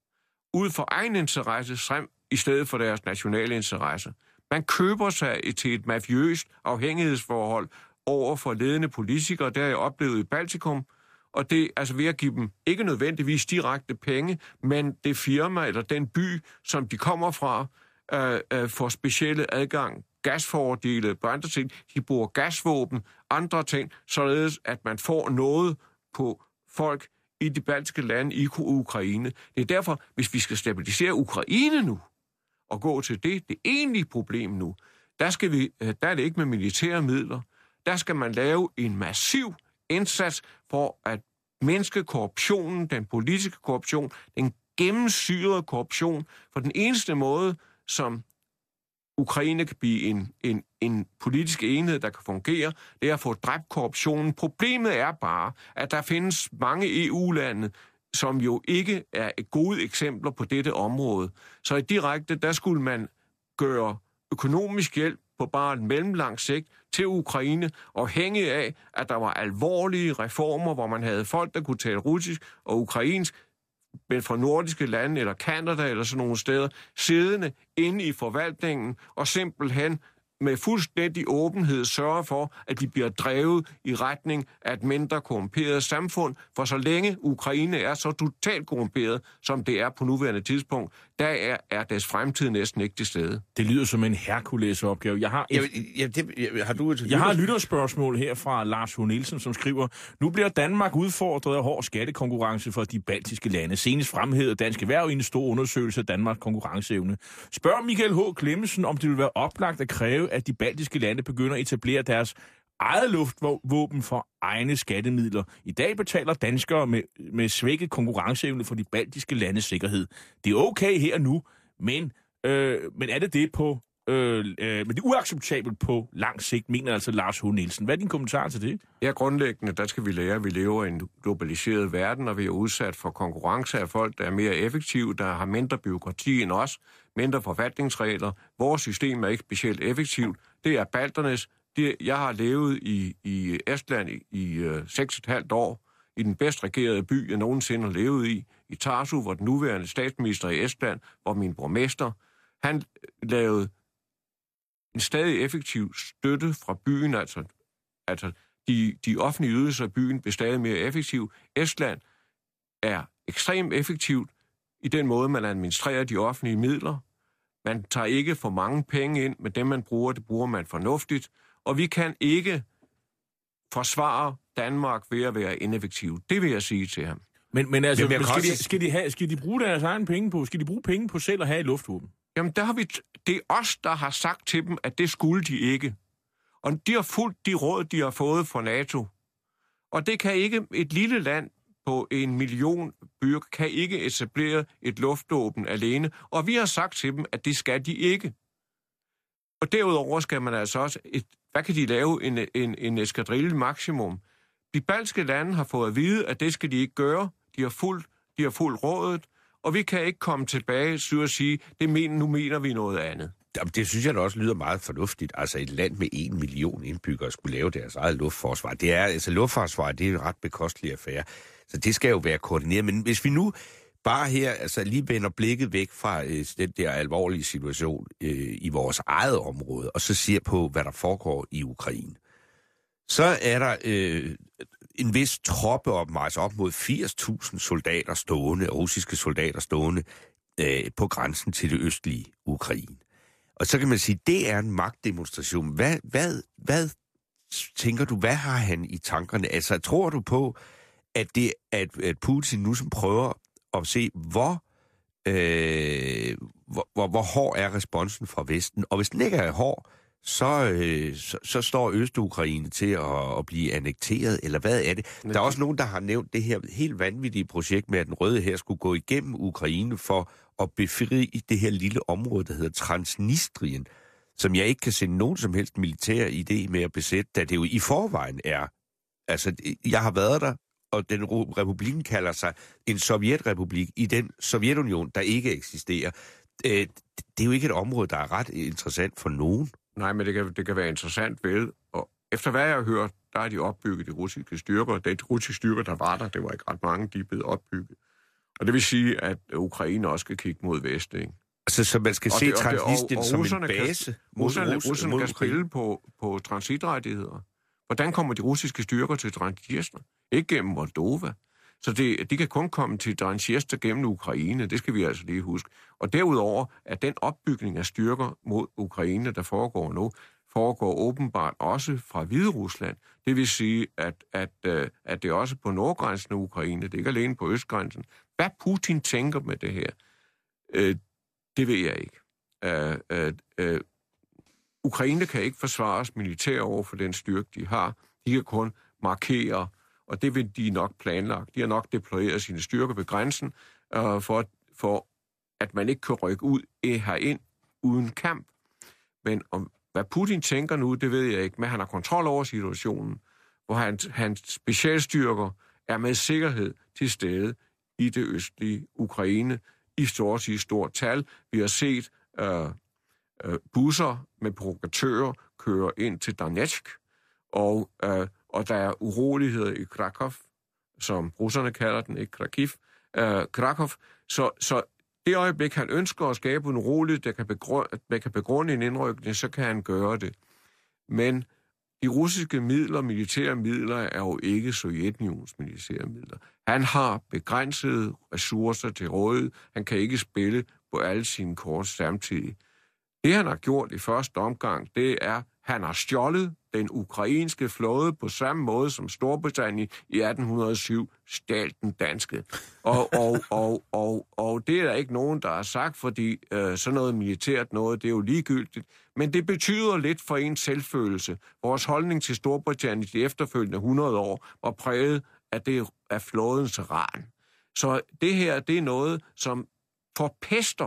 ud for egen interesse frem i stedet for deres nationale interesse. Man køber sig til et mafiøst afhængighedsforhold over for ledende politikere, det har jeg oplevet i Baltikum, og det er altså ved at give dem ikke nødvendigvis direkte penge, men det firma eller den by, som de kommer fra, øh, øh, får specielle adgang, gasfordele på andre ting. De bruger gasvåben, andre ting, således at man får noget på folk i de baltiske lande, i Ukraine. Det er derfor, hvis vi skal stabilisere Ukraine nu, og gå til det, det egentlige problem nu, der, skal vi, der er det ikke med militære midler. Der skal man lave en massiv indsats for at mindske korruptionen, den politiske korruption, den gennemsyrede korruption. For den eneste måde, som Ukraine kan blive en, en, en politisk enhed, der kan fungere, det er at få dræbt korruptionen. Problemet er bare, at der findes mange E U-lande, som jo ikke er gode eksempler på dette område. Så i direkte, der skulle man gøre økonomisk hjælp på bare en mellemlang sigt til Ukraine, afhængig af, at der var alvorlige reformer, hvor man havde folk, der kunne tale russisk og ukrainsk, men fra nordiske lande eller Canada eller sådan nogle steder, siddende inde i forvaltningen og simpelthen med fuldstændig åbenhed sørge for, at de bliver drevet i retning af et mindre korrumperet samfund. For så længe Ukraine er så totalt korrumperet, som det er på nuværende tidspunkt, der er, er deres fremtid næsten ikke til stede. Det lyder som en Hercules-opgave. Jeg har, et, Ja, ja, det, ja, har du et, jeg har et lytterspørgsmål her fra Lars H. Nielsen, som skriver, nu bliver Danmark udfordret af hård skattekonkurrence for de baltiske lande. Senest fremhævede Dansk Erhverv i en stor undersøgelse af Danmarks konkurrenceevne. Spørg Michael H. Clemmensen, om det vil være oplagt at kræve, at de baltiske lande begynder at etablere deres eget luftvåben for egne skattemidler. I dag betaler danskere med, med svækket konkurrenceevne for de baltiske landes sikkerhed. Det er okay her nu, men, øh, men er det det på... Øh, øh, men det er uacceptabelt på lang sigt, mener altså Lars H. Nielsen. Hvad er din kommentar til det? Ja, grundlæggende, der skal vi lære, at vi lever i en globaliseret verden, og vi er udsat for konkurrence af folk, der er mere effektive, der har mindre byråkrati end os, mindre forfatningsregler. Vores system er ikke specielt effektivt. Det er balternes. Det, jeg har levet i, i Estland i, i øh, seks og et halvt år, i den bedst regerede by, jeg nogensinde har levet i, i Tartu, hvor den nuværende statsminister i Estland, hvor min borgmester, han lavede en stadig effektiv støtte fra byen, altså, altså de, de offentlige ydelser af byen blev stadig mere effektiv. Estland er ekstremt effektivt i den måde, man administrerer de offentlige midler. Man tager ikke for mange penge ind, men dem, man bruger, det bruger man fornuftigt. Og vi kan ikke forsvare Danmark ved at være ineffektive. Det vil jeg sige til ham. Men, men altså, Men men skal, også... de, skal, de have, skal de bruge deres egen penge på? Skal de bruge penge på selv at have et luftvåben? Jamen, der har vi t- det er os, der har sagt til dem, at det skulle de ikke. Og de har fulgt de råd, de har fået fra NATO. Og det kan ikke, et lille land på en million byer, kan ikke etablere et luftvåben alene. Og vi har sagt til dem, at det skal de ikke. Og derudover skal man altså også, et, hvad kan de lave, en, en, en eskadrille maksimum? De baltiske lande har fået at vide, at det skal de ikke gøre. De har fulgt, de har fulgt rådet. Og vi kan ikke komme tilbage og sige, det mener, nu mener vi noget andet. Jamen, det synes jeg da også lyder meget fornuftigt. Altså et land med en million indbyggere skulle lave deres eget luftforsvar. Det er, altså luftforsvar, det er en ret bekostelig affære. Så det skal jo være koordineret. Men hvis vi nu bare her altså lige vender blikket væk fra øh, den der alvorlige situation øh, i vores eget område, og så ser på, hvad der foregår i Ukraine, så er der øh, en vis troppeopmarch op mod firs tusind soldater stående, russiske soldater stående øh, på grænsen til det østlige Ukraine. Og så kan man sige, det er en magtdemonstration. Hvad, hvad, hvad tænker du, hvad har han i tankerne? Altså, tror du på, at det at, at Putin nu som prøver at se, hvor øh, hvor, hvor, hvor hård er responsen fra Vesten. Og hvis den ikke er hård, så, øh, så, så står Øst-Ukraine til at, at blive annekteret, eller hvad er det? Der er også nogen, der har nævnt det her helt vanvittige projekt med, at den røde her skulle gå igennem Ukraine for at befri det her lille område, der hedder Transnistrien, som jeg ikke kan se nogen som helst militær idé med at besætte, da det jo i forvejen er. Altså, jeg har været der, og den republikken kalder sig en sovjetrepublik i den Sovjetunion, der ikke eksisterer. Det er jo ikke et område, der er ret interessant for nogen. Nej, men det kan, det kan være interessant vel. Og efter hvad jeg har hørt, der er de opbygget de russiske styrker. Det er de russiske styrker, der var der. Det var ikke ret mange, de er blevet opbygget. Og det vil sige, at Ukraine også skal kigge mod vest, ikke? Altså, så man skal og se det, Transnistrien som en base? Kan, mod, russerne russerne mod kan spille på, på transitrettigheder. Hvordan kommer de russiske styrker til Transnistrien? Ikke gennem Moldova. Så det, de kan kun komme til Transnistrien gennem Ukraine. Det skal vi altså lige huske. Og derudover er den opbygning af styrker mod Ukraine, der foregår nu, foregår åbenbart også fra Hviderusland. Det vil sige, at, at, at det også på nordgrænsen af Ukraine, det er ikke alene på østgrænsen. Hvad Putin tænker med det her, øh, det ved jeg ikke. Øh, øh, øh, Ukraine kan ikke forsvares militær over for den styrke, de har. De kan kun markere, og det vil de nok planlagt. De har nok deployeret sine styrker ved grænsen, øh, for, for at man ikke kan rykke ud herind uden kamp. Men om, hvad Putin tænker nu, det ved jeg ikke, men han har kontrol over situationen, hvor hans, hans specialstyrker er med sikkerhed til stede i det østlige Ukraine i stort i stort tal. Vi har set øh, øh, busser med provokatører køre ind til Donetsk, og, øh, og der er uroligheder i Krakow, som russerne kalder den, ikke Kharkiv, øh, Krakow. Så, så det øjeblik, han ønsker at skabe en urolighed, der kan begrunde, der kan begrunde en indrykning, så kan han gøre det. Men de russiske midler, militære midler, er jo ikke Sovjetunions militære midler. Han har begrænsede ressourcer til rådighed. Han kan ikke spille på alle sine kort samtidig. Det, han har gjort i første omgang, det er, at han har stjålet den ukrainske flåde på samme måde som Storbritannien i atten hundrede og syv stjal den danske. Og, og, og, og, og det er der ikke nogen, der har sagt, fordi øh, sådan noget militært noget, det er jo ligegyldigt. Men det betyder lidt for ens selvfølelse. Vores holdning til Storbritannien de efterfølgende hundrede år var præget af, det, af flådens ran. Så det her, det er noget, som forpester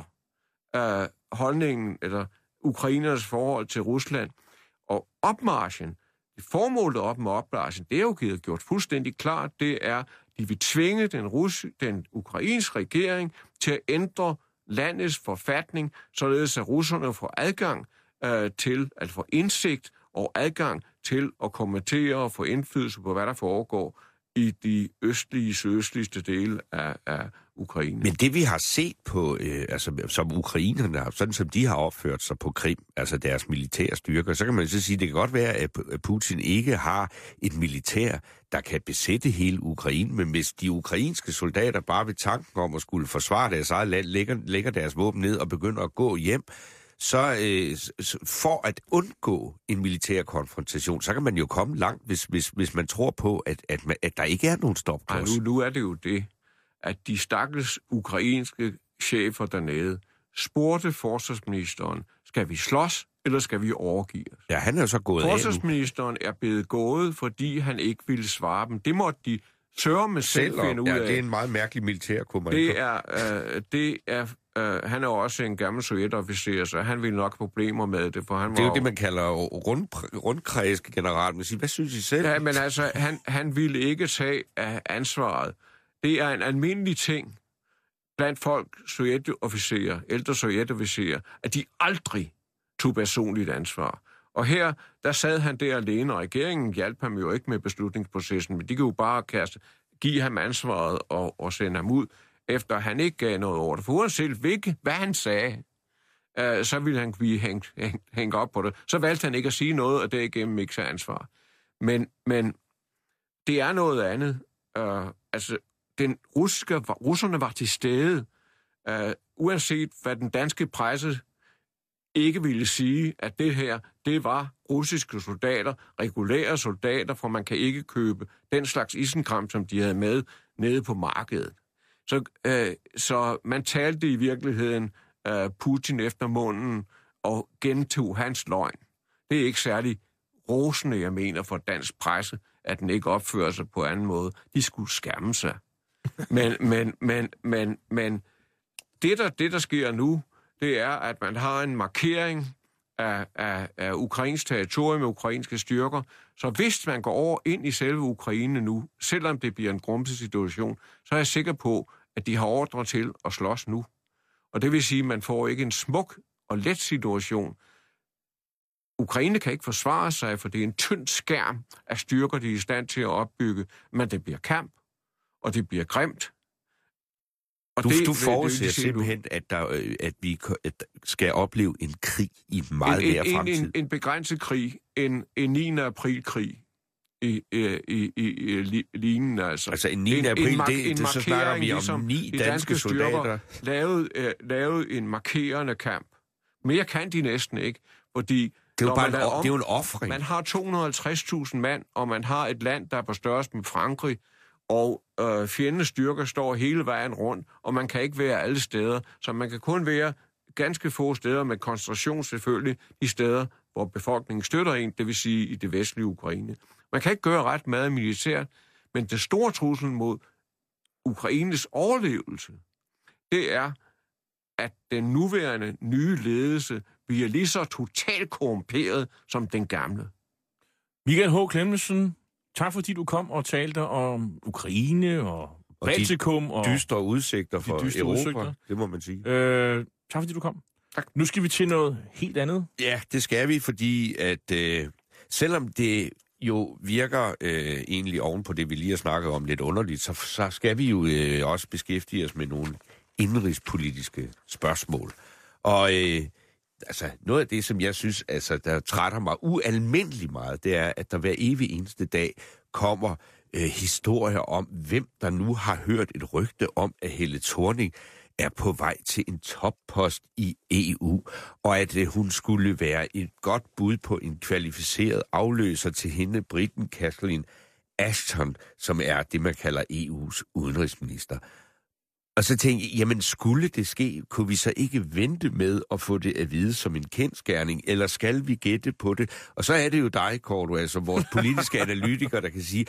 øh, holdningen, eller ukrainernes forhold til Rusland. Og opmarchen, det formålet op med opmarchen, det er jo givet gjort fuldstændig klart, det er, de vil tvinge den, Rus- den ukrainske regering til at ændre landets forfatning, således at russerne får adgang øh, til at få indsigt og adgang til at kommentere og få indflydelse på, hvad der foregår i de østlige, sydøstligste dele af, af Ukraine. Men det vi har set på, øh, altså som ukrainerne har, sådan som de har opført sig på Krim, altså deres militære styrker, så kan man så sige, at det kan godt være, at Putin ikke har et militær, der kan besætte hele Ukraine, men hvis de ukrainske soldater bare ved tanken om at skulle forsvare deres eget land, lægger, lægger deres våben ned og begynder at gå hjem, så øh, for at undgå en militær konfrontation, så kan man jo komme langt, hvis, hvis, hvis man tror på, at, at, man, at der ikke er nogen stopklods. Nu, nu er det jo det, at de stakkels ukrainske chefer dernede spurgte forsvarsministeren, skal vi slås, eller skal vi overgive os? Ja, han er jo så gået af. Forsvarsministeren er blevet gået, fordi han ikke ville svare dem. Det måtte de sørge med selv, selv finde ud af. Ja, det er en meget mærkelig militær kommando. Det er, øh, det er øh, han er jo også en gammel sovjetofficer, så han ville nok problemer med det, for han var... Det er jo det, man kalder rund, rundkredsgeneral. Men hvad synes I selv? Ja, men altså, han, han ville ikke tage ansvaret. Det er en almindelig ting blandt folk, sovjetofficerer, ældre sovjetofficerer, at de aldrig tog personligt ansvar. Og her, der sad han der alene, og regeringen hjalp ham jo ikke med beslutningsprocessen, men de kunne jo bare kaste, give ham ansvaret og, og sende ham ud, efter han ikke gav noget over det. For uanset hvilke, hvad han sagde, øh, så ville han blive hængt, hængt, hængt op på det. Så valgte han ikke at sige noget, og derigennem ikke tage ansvar. Men, men det er noget andet. Øh, altså, den russiske, russerne var til stede, øh, uanset hvad den danske presse ikke ville sige, at det her, det var russiske soldater, regulære soldater, for man kan ikke købe den slags isenkram, som de havde med nede på markedet. Så, øh, så man talte i virkeligheden øh, Putin efter munden og gentog hans løgn. Det er ikke særlig rosende, jeg mener, for dansk presse, at den ikke opfører sig på anden måde. De skulle skamme sig. Men, men, men, men, men det, der, det, der sker nu, det er, at man har en markering af, af, af ukrainsk territorium med ukrainske styrker. Så hvis man går over ind i selve Ukraine nu, selvom det bliver en grumset situation, så er jeg sikker på, at de har ordre til at slås nu. Og det vil sige, at man får ikke en smuk og let situation. Ukraine kan ikke forsvare sig, for det er en tynd skærm af styrker, de er i stand til at opbygge, men det bliver kamp, og det bliver grimt. Og du, det, du forudser simpelthen, at, der, at vi skal opleve en krig i meget en, nær fremtid. En, en, en begrænset krig, en, en niende april-krig i, i, i, i lignende. Altså, altså en niende april, en, en, det, en det så snakker vi om ligesom ni danske, danske soldater. Lavede, uh, lavede en markerende kamp. Mere kan de næsten ikke, fordi det er jo, bare en, om, det er jo en offring. Man har to hundrede og halvtreds tusind mand, og man har et land, der er på størrelse med Frankrig, og øh, fjendens styrker står hele vejen rundt, og man kan ikke være alle steder, så man kan kun være ganske få steder med koncentration selvfølgelig, de steder, hvor befolkningen støtter en, det vil sige i det vestlige Ukraine. Man kan ikke gøre ret meget militært, men det store trussel mod Ukraines overlevelse, det er, at den nuværende nye ledelse bliver lige så totalt korrumperet som den gamle. Michael H. Clemmensen, tak fordi du kom og talte om Ukraine og Baltikum. Og de dystre udsigter for de dystre Europa, udsigter. Det må man sige. Øh, tak fordi du kom. Tak. Nu skal vi til noget helt andet. Ja, det skal vi, fordi at øh, selvom det jo virker øh, egentlig oven på det, vi lige har snakket om lidt underligt, så, så skal vi jo øh, også beskæftige os med nogle indrigspolitiske spørgsmål. Og øh, altså, noget af det, som jeg synes, altså, der trætter mig ualmindeligt meget, det er, at der hver evig eneste dag kommer øh, historier om, hvem der nu har hørt et rygte om, at Helle Thorning er på vej til en toppost i E U, og at øh, hun skulle være et godt bud på en kvalificeret afløser til hende, briten Kathleen Ashton, som er det, man kalder E U's udenrigsminister. Og så tænkte jeg, jamen skulle det ske, kunne vi så ikke vente med at få det at vide som en kendsgerning, eller skal vi gætte på det? Og så er det jo dig, Korto, altså vores politiske analytiker, der kan sige,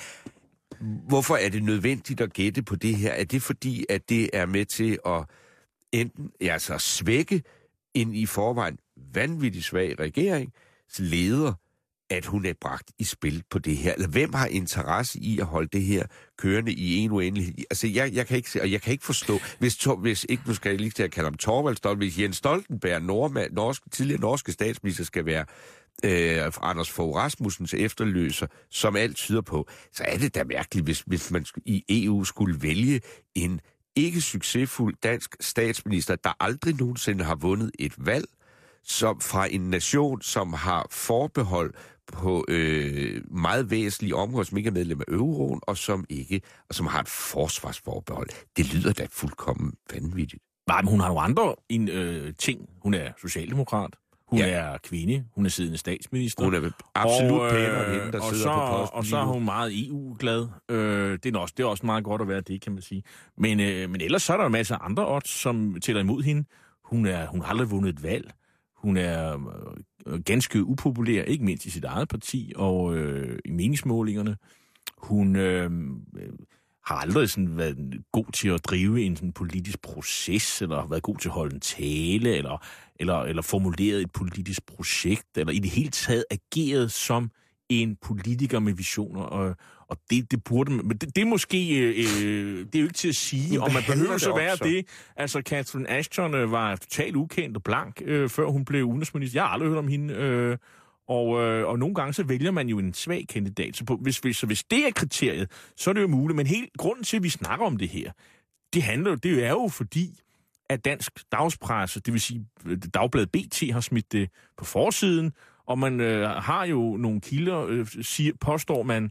hvorfor er det nødvendigt at gætte på det her? Er det fordi, at det er med til at enten altså svække en i forvejen vanvittig svag regeringsleder, at hun er bragt i spil på det her? Eller hvem har interesse i at holde det her kørende i en uendelighed? Altså, jeg, jeg, kan, ikke, og jeg kan ikke forstå, hvis, hvis ikke, nu skal jeg lige til at kalde ham Thorvald Stoltenberg, hvis Jens Stoltenberg, nordmand, norsk, tidligere norske statsminister, skal være øh, Anders Fogh Rasmussens efterløser, som alt tyder på, så er det da mærkeligt, hvis, hvis man i E U skulle vælge en ikke succesfuld dansk statsminister, der aldrig nogensinde har vundet et valg, som fra en nation, som har forbehold på øh, meget væsentlige områder, som ikke er medlem af euroen, og som ikke, og som har et forsvarsforbehold. Det lyder da fuldkommen vanvittigt. Nej, men hun har nogle andre en, øh, ting. Hun er socialdemokrat. Hun ja. er kvinde. Hun er siddende statsminister. Hun er absolut og, pænere end hende, der sidder så, på posten. Og så er hun meget E U-glad. Øh, det, er også, det er også meget godt at være det, kan man sige. Men, øh, men ellers så er der en masse andre odds, som tæller imod hende. Hun, er, hun har aldrig vundet et valg. Hun er øh, ganske upopulær, ikke mindst i sit eget parti og øh, i meningsmålingerne. Hun øh, har aldrig sådan været god til at drive en sådan politisk proces, eller har været god til at holde en tale, eller, eller, eller formuleret et politisk projekt, eller i det hele taget ageret som en politiker med visioner, og, og det, det burde man, men det, det er måske, øh, det er jo ikke til at sige, om man behøver så være det. Altså, Catherine Ashton øh, var totalt ukendt og blank, øh, før hun blev udenrigsminister. Jeg har aldrig hørt om hende, øh, og, øh, og nogle gange så vælger man jo en svag kandidat. Så, på, hvis, hvis, så hvis det er kriteriet, så er det jo muligt. Men helt grunden til, at vi snakker om det her, det handler det er jo fordi, at dansk dagspresse, det vil sige dagbladet B T, har smidt det på forsiden, og man øh, har jo nogle kilder, øh, siger, påstår man,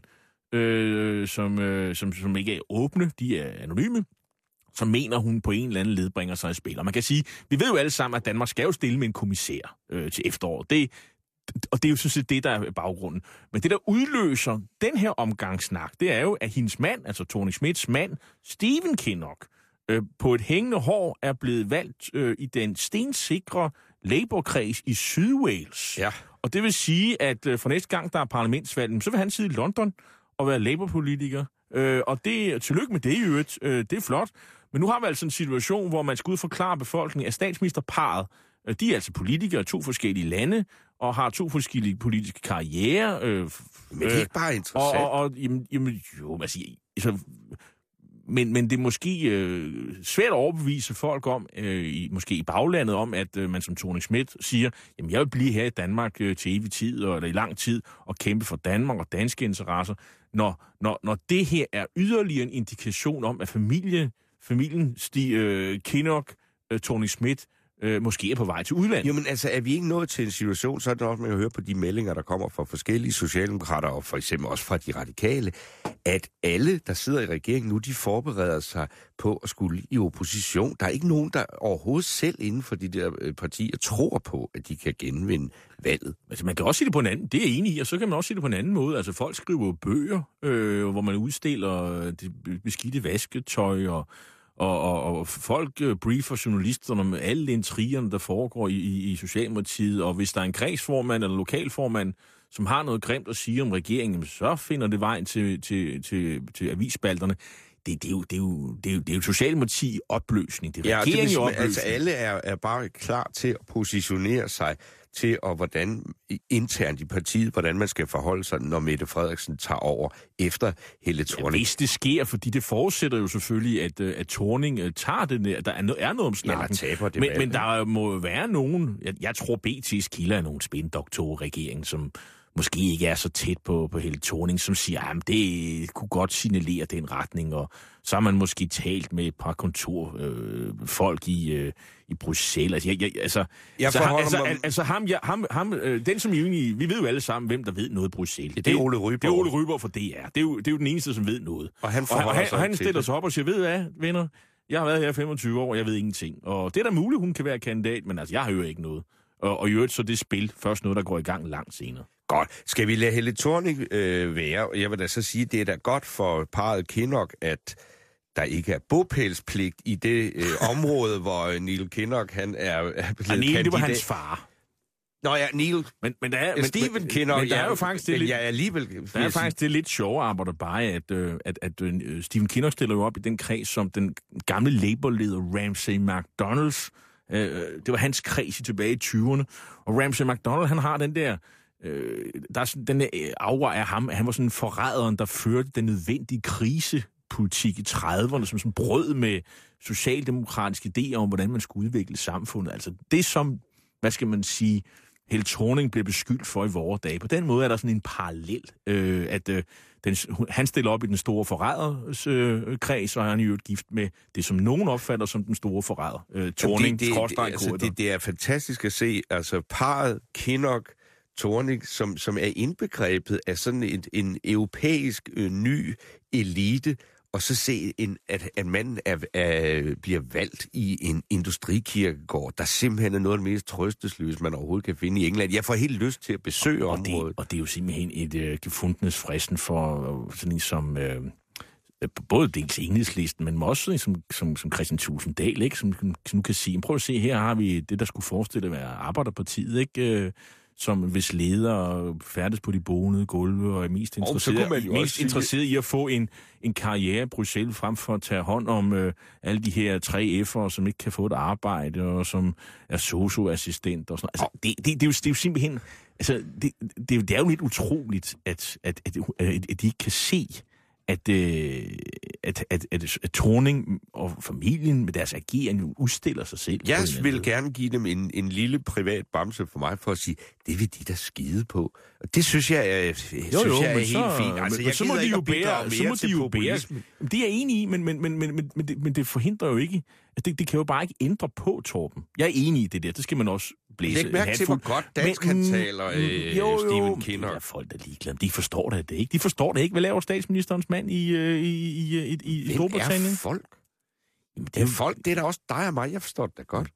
øh, som, øh, som, som ikke er åbne, de er anonyme, som mener hun på en eller anden led bringer sig i spil. Og man kan sige, vi ved jo alle sammen, at Danmark skal jo stille med en kommissær øh, til efteråret. Det, og det er jo sådan set det, der er baggrunden. Men det, der udløser den her omgangssnak, det er jo, at hendes mand, altså Thorning Schmidts mand, Stephen Kinnock, øh, på et hængende hår er blevet valgt øh, i den stensikre Labour-kreds i Sydwales. Ja. Og det vil sige, at øh, for næste gang, der er parlamentsvalg, så vil han sidde i London og være Labour-politiker. Øh, og det, tillykke med det i øvrigt, øh, det er flot. Men nu har vi altså en situation, hvor man skal ud og forklare befolkningen, at statsministerparret, øh, de er altså politikere i to forskellige lande, og har to forskellige politiske karrierer. Øh, Men det er ikke bare interessant. Og, og, og jamen, jamen, jo, altså, altså, men, men det er måske øh, svært at overbevise folk om, øh, i, måske i baglandet, om, at øh, man som Thorning-Schmidt siger, jamen jeg vil blive her i Danmark øh, til evig tid, og, eller i lang tid, og kæmpe for Danmark og danske interesser, når, når, når det her er yderligere en indikation om, at familie, familien Stig øh, Kinnock, øh, Thorning-Schmidt, øh, måske er på vej til udlandet. Jo, men altså, er vi ikke nået til en situation, så er det også, man kan høre på de meldinger, der kommer fra forskellige socialdemokrater, og for eksempel også fra de radikale, at alle, der sidder i regeringen nu, de forbereder sig på at skulle i opposition. Der er ikke nogen, der overhovedet selv inden for de der partier tror på, at de kan genvinde valget. Altså, man kan også sige det på en anden, det er jeg enig i, og så kan man også sige det på en anden måde. Altså, folk skriver bøger, øh, hvor man udstiller det beskidte vasketøj, og Og, og, og folk uh, briefer journalisterne om alle intrigerne, der foregår i, i, i Socialdemokratiet, og hvis der er en kredsformand eller lokalformand, som har noget grimt at sige om regeringen, så finder det vejen til, til, til, til avisspalterne. Det, det, er jo, det, er jo, det, er jo, det er jo Socialdemokrati i opløsning. Det er ja, regeringen det i vil, opløsning. altså alle er, er bare klar til at positionere sig til, og hvordan internt i partiet, hvordan man skal forholde sig, når Mette Frederiksen tager over efter Helle Thorning. Ja, hvis det sker, fordi det forudsætter jo selvfølgelig, at, at Thorning tager det der. Der er, no, er noget om snakken. Ja, taber det men, men der må jo være nogen, jeg, jeg tror B T's kilder er nogle spindoktorer regeringen, som måske ikke er så tæt på, på Helle Thorning, som siger, at det kunne godt signalere den retning, og så har man måske talt med et par kontorfolk øh, i, øh, i Bruxelles. Altså, jeg, jeg, altså, jeg altså, altså, mig... altså ham, jeg, ham, ham øh, den som I egentlig, vi ved jo alle sammen, hvem der ved noget i Bruxelles. Ja, det er Ole Ryborg. Det er Ole Ryborg for D R. Det er jo, det er jo den eneste, som ved noget. Og han, og, og, han, og han stiller sig op og siger, ved hvad, venner, jeg har været her femogtyve år, jeg ved ingenting. Og det er da muligt, hun kan være kandidat, men altså, jeg hører ikke noget. Og, og i øvrigt så det spil først noget, der går i gang langt senere. Godt. Skal vi lade Helle Thorning øh, være? Jeg vil da så sige, det er da godt for parret Kinnock, at der ikke er bopælspligt i det øh, område, hvor Neil Kinnock, han er, er blevet kandidat. Neil, det var hans far. Nå ja, Neil. Men, men der er, Steven men, Kinnock. Men der er jo faktisk det lidt, jeg er alligevel, der er faktisk det lidt sjove arbejde bare, at, at, at, at uh, Steven Kinnock stiller jo op i den kreds, som den gamle Labour-leder Ramsay MacDonalds. Uh, det var hans kreds tilbage i tyverne. Og Ramsay MacDonald, han har den der Øh, der er sådan, den der aura af ham, han var sådan en forræderen, der førte den nødvendige krisepolitik i trediverne, som sådan brød med socialdemokratiske idéer om, hvordan man skulle udvikle samfundet. Altså det som, hvad skal man sige, Helle Thorning blev beskyldt for i vore dage. På den måde er der sådan en parallel, øh, at øh, den, han stiller op i den store forræderskreds, øh, og han er jo gift med det, som nogen opfatter som den store forræder. Øh, Thorning, det, det, altså, det, det er fantastisk at se, altså parret Kinnock, Thorning, som, som er indbegrebet af sådan en, en europæisk øh, ny elite, og så se, en, at, at manden er, er, bliver valgt i en industrikirkegård, der simpelthen er noget af det mest trøstesløse, man overhovedet kan finde i England. Jeg får helt lyst til at besøge og, og området. Det, og det er jo simpelthen et øh, gefundnes fristen for sådan en som... Øh, både dels Enhedslisten, men også sådan som, som, som Christian Thulesen Dahl, ikke? Som, som nu kan sige, prøv at se, her har vi det, der skulle forestille at være Arbejderpartiet, ikke? Øh, som hvis ledere færdes på de bonede gulve og er mest interesseret, mest interesseret i at få en, en karriere i Bruxelles, frem for at tage hånd om øh, alle de her tre F'ere, som ikke kan få et arbejde, og som er sosu-assistent og sådan noget. Altså, det, det, det, er jo, det er jo simpelthen... Altså, det, det, det er jo lidt utroligt, at, at, at, at, at de ikke kan se, at, øh, at, at, at, at Thorning og familien med deres ageren udstiller sig selv. Jeg vil gerne give dem en, en lille privat bamse for mig, for at sige, det vil de der skide på. Og det synes jeg er, synes jo, jo, jeg er helt så, fint. Altså, men, jeg så må de jo bære, så må de jo bære. Det er jeg enig i, men, men, men, men, men, men, det, men det forhindrer jo ikke, at det, det kan jo bare ikke ændre på, Torben. Jeg er enig i det der, det skal man også blæse. Læg mærke til, hvor godt dansk men, han taler, øh, jo, jo, Steven Kinnock. Ja, folk er ligeglade. De forstår det ikke. De forstår det ikke. Hvad laver statsministerens mand i, i, i, i, i Storbritannien? Hvem er folk? Jamen, det er folk, det er da også dig og mig, jeg forstår det da godt.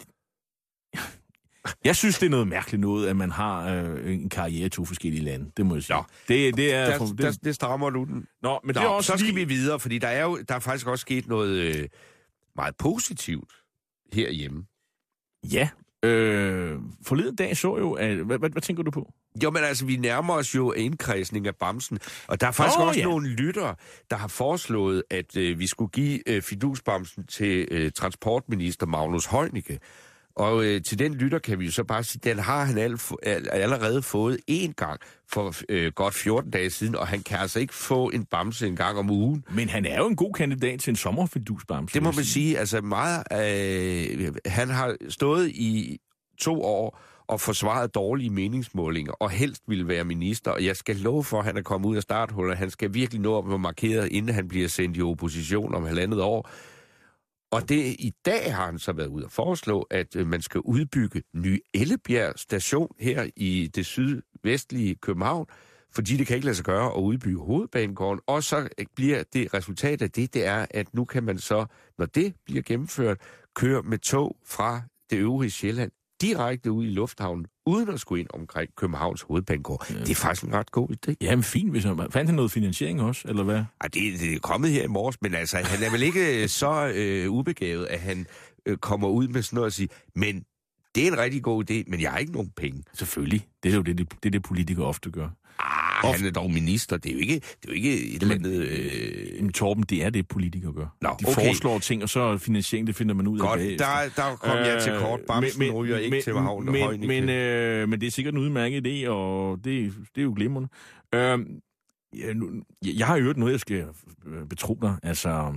Jeg synes, det er noget mærkeligt noget, at man har øh, en karriere i to forskellige lande. Det må jeg sige. Nå, det, det, er, der, det, der, det strammer du den. Nå, men Nå, det er også så skal lige... vi videre, fordi der er jo der er faktisk også sket noget øh, meget positivt herhjemme. Ja, øh, forleden dag så jo, at, hvad, hvad, hvad tænker du på? Jo, men altså, vi nærmer os jo indkredsning af bamsen, og der er faktisk oh, også ja. nogle lyttere, der har foreslået, at øh, vi skulle give øh, fidusbamsen til øh, transportminister Magnus Heunicke. Og øh, til den lytter kan vi jo så bare sige, den har han al, al, allerede fået én gang for øh, godt fjorten dage siden, og han kan altså ikke få en bamse en gang om ugen. Men han er jo en god kandidat til en sommerfidusbamse. Det må man sige. Altså meget, øh, han har stået i to år og forsvaret dårlige meningsmålinger, og helst ville være minister. Og jeg skal love for, at han er kommet ud af starthullet. Han skal virkelig nå at markere, inden han bliver sendt i opposition om halvandet år. Og det, i dag har han så været ude at foreslå, at øh, man skal udbygge Ny Ellebjerg station her i det sydvestlige København, fordi det kan ikke lade sig gøre at udbygge hovedbanegården. Og så bliver det resultat af det, det er, at nu kan man så, når det bliver gennemført, køre med tog fra det øvrige Sjælland direkte ud i lufthavnen, uden at skulle ind omkring Københavns hovedbanegård. Ja. Det er faktisk en ret god idé. Jamen fint, hvis han fandt han noget finansiering også, eller hvad? Ej, det, det er kommet her i morges, men altså, han er vel ikke så øh, ubegavet, at han øh, kommer ud med sådan noget og siger, men det er en rigtig god idé, men jeg har ikke nogen penge. Selvfølgelig. Det er jo det, det, det, det politikere ofte gør. Ah, han er dog minister. Det er jo ikke, det er jo ikke et eller andet... Øh... Jamen, Torben, det er det, politikere gør. Nå, de okay. foreslår ting, og så finansiering, det finder man ud Godt, af bagefter. der, der kom øh, jeg til kort. Bamsen men, ryger ikke men, til havn og men, men, øh, men det er sikkert en udmærket idé, og det, det er jo glimrende. Øh, jeg, nu, jeg har hørt noget, jeg skal betro dig. Altså,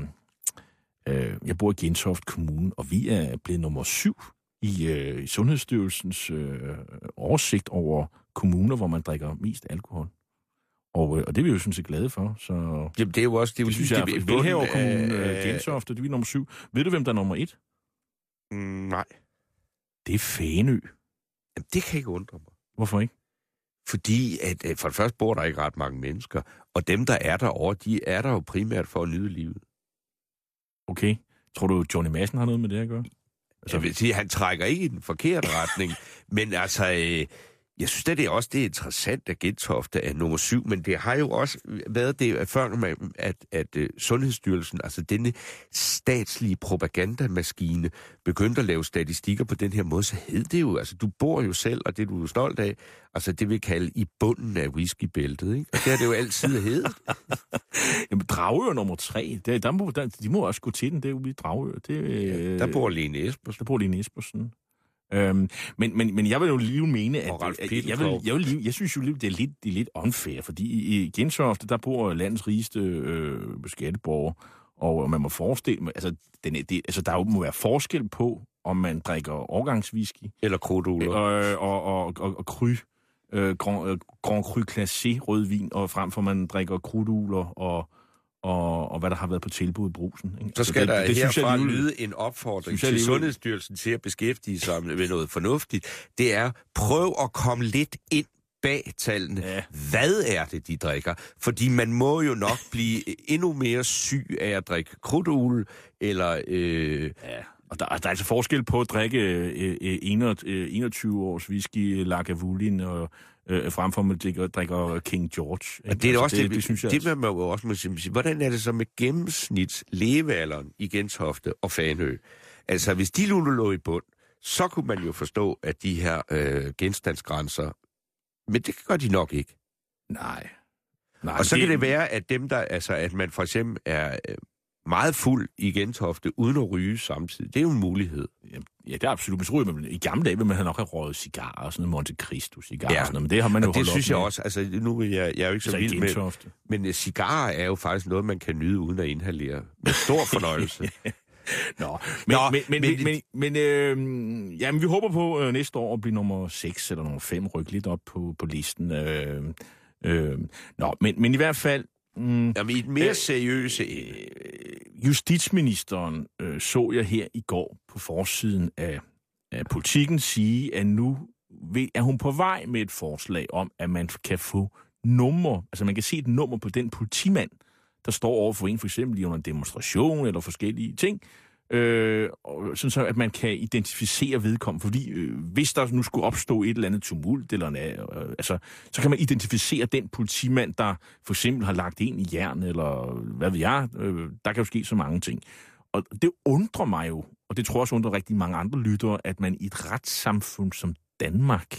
øh, jeg bor i Gentofte Kommune, og vi er blevet nummer syv i, øh, i Sundhedsstyrelsens øh, oversigt over kommuner, hvor man drikker mest alkohol. Og, og det er vi jo sådan set glade for. Så jamen, det er jo også... Det, det synes jeg er Velhaver Kommune, øh, Gentofte, det er vi nummer syv. Ved du, hvem der er nummer et? Mm, nej. Det er Fanø. Jamen, det kan ikke undre mig. Hvorfor ikke? Fordi at for det første bor der ikke ret mange mennesker, og dem, der er derovre, de er der jo primært for at nyde livet. Okay. Tror du, Johnny Madsen har noget med det at gøre? Altså, jeg vil sige, han trækker ikke i den forkerte retning, men altså... Øh, Jeg synes da, det er også det er interessant, at Gentofte er nummer syv, men det har jo også været det før, at, at uh, Sundhedsstyrelsen, altså denne statslige propagandamaskine, begyndte at lave statistikker på den her måde, så hed det jo, altså du bor jo selv, og det er du stolt af, altså det vil kalde i bunden af whiskybæltet, ikke? Og det har det jo altid heddet. Jamen Dragør er nummer tre, der, der må, der, de må også gå til den, det er jo i Dragør. Det, ja, der bor Lene Espersen. Der bor Lene Espersen. Øhm, men, men, men jeg vil jo lige mene, at, at jeg, jeg, vil, jeg, vil lige, jeg synes jo, det er lidt, det er lidt unfair, fordi i Gentofte, der bor landets rigeste øh, skatteborgere, og man må forestille, altså, den, det, altså der må være forskel på, om man drikker årgangswhisky, eller krudugler, og, og, og, og, og kry, øh, Grand, Grand Cru Classé rødvin, og frem for man drikker krudugler og Og, og hvad der har været på tilbud i Brugsen. Ikke? Så skal det, der det, herfra jeg, lyde en opfordring jeg, til Sundhedsstyrelsen til at beskæftige sig med noget fornuftigt. Det er, prøv at komme lidt ind bag tallene. Ja. Hvad er det, de drikker? Fordi man må jo nok blive endnu mere syg af at drikke krudtugl, eller... Øh... Ja. Og der, der er altså forskel på at drikke øh, enogtyve års whisky, Lagavulin, og øh, frem for at man drikker, drikker King George. Og det er altså, også det, det, det, synes jeg det man jo også må sige. Hvordan er det så med gennemsnits levealderen i Gentofte og Fanø? Altså, hvis de nu lå i bund, så kunne man jo forstå, at de her øh, genstandsgrænser, men det gør de nok ikke. Nej. Nej og så det... kan det være, at dem der, altså, at man for eksempel er øh, meget fuld i Gentofte, uden at ryge samtidig. Det er jo en mulighed. Ja, det er absolut. Men så ryger man, i gamle dage vil man have nok have røget cigarer, sådan noget Monte Cristo cigarer, ja. og sådan noget, men det har man jo og det synes jeg med. også, altså nu er jeg, jeg er jo ikke så, så vild med, men uh, cigarer er jo faktisk noget, man kan nyde uden at inhalere. Med stor fornøjelse. Nå, men, Nå, men, men, men, men, men øh, jamen, vi håber på øh, næste år at blive nummer seks eller nummer fem, rykke lidt op på, på listen. Øh, øh, nå, men, men i hvert fald... Mm, jamen, i et mere seriøse... Øh, justitsministeren øh, så jeg her i går på forsiden af, af Politikken sige, at nu er hun på vej med et forslag om, at man kan få nummer, altså man kan se et nummer på den politimand, der står over for en, for eksempel i under en demonstration eller forskellige ting, øh, og sådan så, at man kan identificere vedkommende. Fordi øh, hvis der nu skulle opstå et eller andet tumult, eller en, øh, altså, så kan man identificere den politimand, der for eksempel har lagt en i jern, eller hvad ved jeg. Øh, der kan jo ske så mange ting. og det undrer mig jo, og det tror jeg også undrer rigtig mange andre lyttere, at man i et retssamfund som Danmark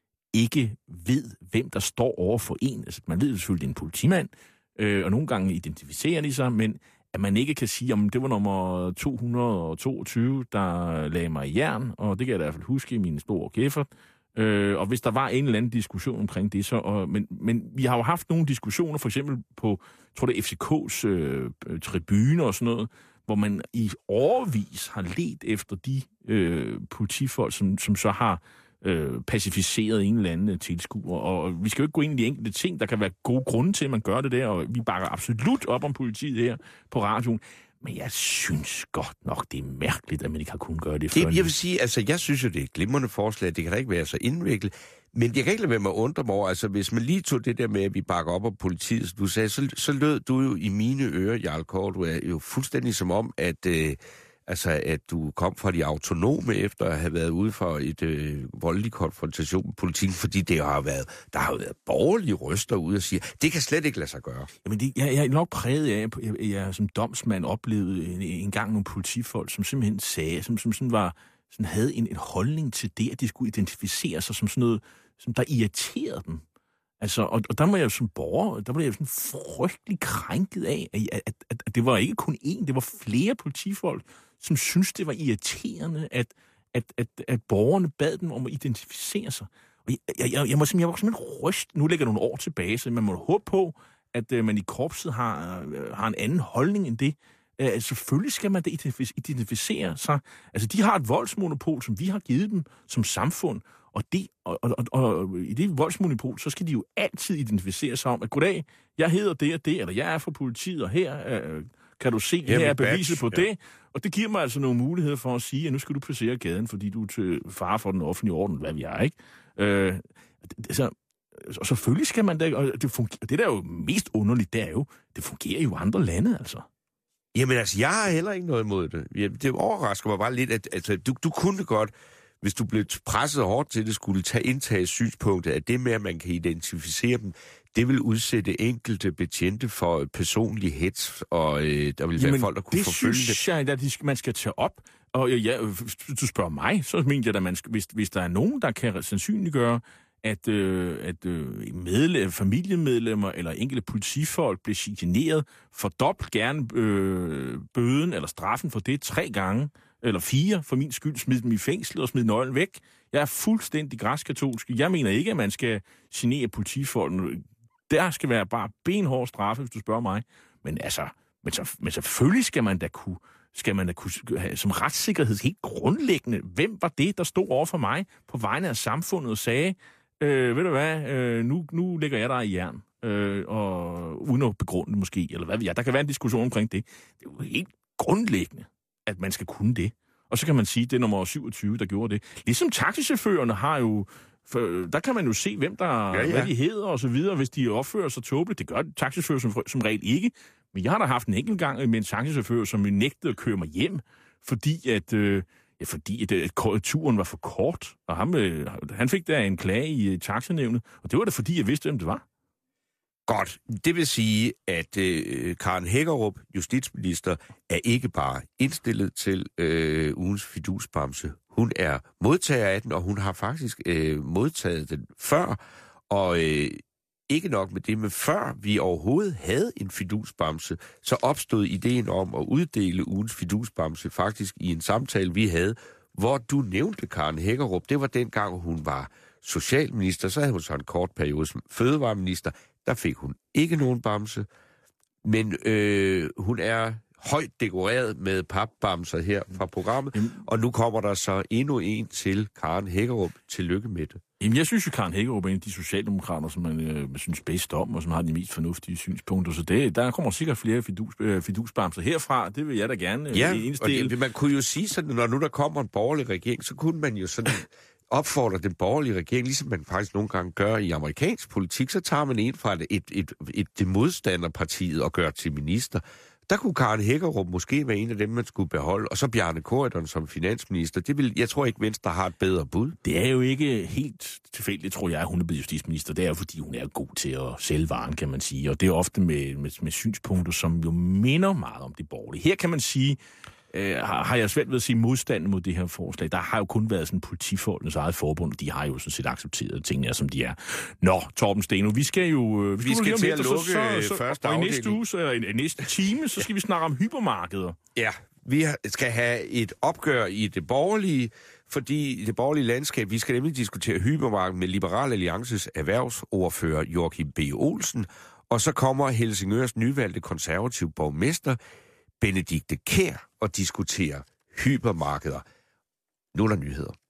ikke ved, hvem der står over for en. Altså, man ved selvfølgelig, det er en politimand, øh, og nogle gange identificerer de sig, men at man ikke kan sige, om det var nummer to hundrede og toogtyve, der lagde mig i jern, og det kan jeg i hvert fald huske i mine store kæffer. Øh, og hvis der var en eller anden diskussion omkring det, så... Og, men, men vi har jo haft nogle diskussioner, for eksempel på, jeg tror det er F C K's øh, tribune og sådan noget, hvor man i årevis har ledt efter de øh, politifolk, som, som så har øh, pacificeret en eller anden tilskuer. Og vi skal jo ikke gå ind i de enkelte ting. Der kan være gode grunde til, at man gør det der, og vi bakker absolut op om politiet her på radioen. Men jeg synes godt nok, det er mærkeligt, at man ikke har kunnet gøre det før. Det, jeg vil sige, altså jeg synes jo, det er et glimrende forslag. Det kan da ikke være så indviklet. Men jeg kan ikke lade være med at undre mig over, altså hvis man lige tog det der med, at vi bakker op om politiet, som du sagde, så, så lød du jo i mine ører, Jarl Kåre, du er jo fuldstændig som om, at, øh, altså, at du kom fra de autonome efter at have været ude for et øh, voldelig konfrontation med politikken, fordi det har været, der har jo været borgerlige røster ude og sige, det kan slet ikke lade sig gøre. Jamen det, jeg, jeg er nok præget af, at jeg, jeg som domsmand oplevede en, en gang nogle politifolk, som simpelthen sagde, som, som sådan var, sådan havde en, en holdning til det, at de skulle identificere sig som sådan noget, som der irriterede dem. Altså, og, og der må jeg jo som borger, der blev jeg sådan frygtelig krænket af, at, at, at, at det var ikke kun én, det var flere politifolk, som syntes, det var irriterende, at, at, at, at borgerne bad dem om at identificere sig. Og jeg, jeg, jeg, jeg må simpelthen, jeg var simpelthen ryst. Nu ligger nogle år tilbage, så man må håbe på, at uh, man i korpset har, uh, har en anden holdning end det. Uh, selvfølgelig skal man da identificere sig. Altså, de har et voldsmonopol, som vi har givet dem som samfund, og, det, og, og, og, og i det voldsmonopol, så skal de jo altid identificere sig om, at goddag, jeg hedder det og det, eller jeg er fra politiet, og her uh, kan du se, her er beviset på ja. det. Og det giver mig altså nogle muligheder for at sige, at nu skal du passere gaden, fordi du er til fare for den offentlige orden, hvad vi er, ikke? Øh, altså, og selvfølgelig skal man da, og det, fungerer, det der er jo mest underligt, det er jo, det fungerer jo i andre lande, altså. Jamen altså, jeg har heller ikke noget imod det. Det overrasker mig bare lidt, at altså, du, du kunne godt, hvis du blev presset hårdt til det, skulle tage indtage synspunktet, at det med, at man kan identificere dem, det vil udsætte enkelte betjente for personlig hets, og øh, der vil Jamen, være folk, der kunne det forfølge det. Det synes jeg, at man skal tage op. Og ja, ja, du spørger mig, så mener jeg, at man skal, hvis, hvis der er nogen, der kan sandsynliggøre, at, øh, at øh, medlem, familiemedlemmer eller enkelte politifolk bliver chikaneret, fordobbelt gerne øh, bøden eller straffen for det tre gange, eller fire, for min skyld, smid dem i fængsel og smid nøglen væk. Jeg er fuldstændig græskatolsk. Jeg mener ikke, at man skal genere politifolk. Der skal være bare benhård straffe, hvis du spørger mig. Men altså, men, så, men selvfølgelig skal man da kunne, skal man da kunne have, som retssikkerhed helt grundlæggende, hvem var det, der stod over for mig på vegne af samfundet og sagde, øh, ved du hvad, øh, nu, nu lægger jeg dig i jern, øh, og uden at begrunde måske, eller hvad ved jeg. Der kan være en diskussion omkring det. Det er jo helt grundlæggende, at man skal kunne det. Og så kan man sige, at det er nummer syvogtyve, der gjorde det. Ligesom taxichaufførerne har jo, for, der kan man jo se, hvem der, ja, ja. hvad de hedder og så videre, hvis de opfører sig tåbeligt. Det gør taxichauffører som, som regel ikke. Men jeg har da haft en enkelt gang med en taxichauffør, som nægtede at køre mig hjem, fordi at, øh, ja, fordi at, at turen var for kort. Og ham, øh, han fik der en klage i taxanævnet, og det var da fordi, jeg vidste, hvem det var. Godt. Det vil sige, at øh, Karen Hækkerup, justitsminister, er ikke bare indstillet til øh, ugens fidusbamse. Hun er modtager af den, og hun har faktisk øh, modtaget den før. Og øh, ikke nok med det, men før vi overhovedet havde en fidusbamse, så opstod ideen om at uddele ugens fidusbamse faktisk i en samtale, vi havde, hvor du nævnte Karen Hækkerup. Det var dengang, hun var socialminister, så havde hun så en kort periode som fødevareminister. Der fik hun ikke nogen bamse, men øh, hun er højt dekoreret med papbamser her fra programmet, Jamen. og nu kommer der så endnu en til Karen Hækkerup. Tillykke med det. Jamen, jeg synes jo, Karen Hækkerup er en af de socialdemokrater, som man øh, synes bedst om, og som har de mest fornuftige synspunkter. Så det, der kommer sikkert flere fidus, øh, fidusbamser herfra. Det vil jeg da gerne øh, ja, indstille. og det, man kunne jo sige sådan, når nu der kommer en borgerlig regering, så kunne man jo sådan opfordre den borgerlige regering, ligesom man faktisk nogle gange gør i amerikansk politik, så tager man en fra et, et, et, et, det modstanderpartiet og gør til minister. Der kunne Karen Hækkerup måske være en af dem, man skulle beholde, og så Bjarne Corydon som finansminister. Det vil, jeg tror ikke, Venstre har et bedre bud. Det er jo ikke helt tilfældigt, tror jeg, at hun er blevet justitsminister. Det er jo, fordi hun er god til at sælge varen, kan man sige. Og det er ofte med, med, med synspunkter, som jo minder meget om de borgerlige. Her kan man sige, øh, har, har jeg svært ved at sige modstand mod det her forslag. Der har jo kun været sådan politifolkenes eget forbund, de har jo sådan set accepteret tingene, som de er. Nå, Torben Steno, vi skal jo... Øh, vi skal til at lukke så, så, første og afdeling. Og i næste uge, så, i, i næste time, så skal vi snakke om hypermarkeder. Ja, vi skal have et opgør i det borgerlige, fordi det borgerlige landskab, vi skal nemlig diskutere hypermarked med Liberal Alliances erhvervsordfører Joachim B. Olsen, og så kommer Helsingørs nyvalgte konservative borgmester Benedikte Kjær og diskuterer hypermarkeder. Nu er der nyheder.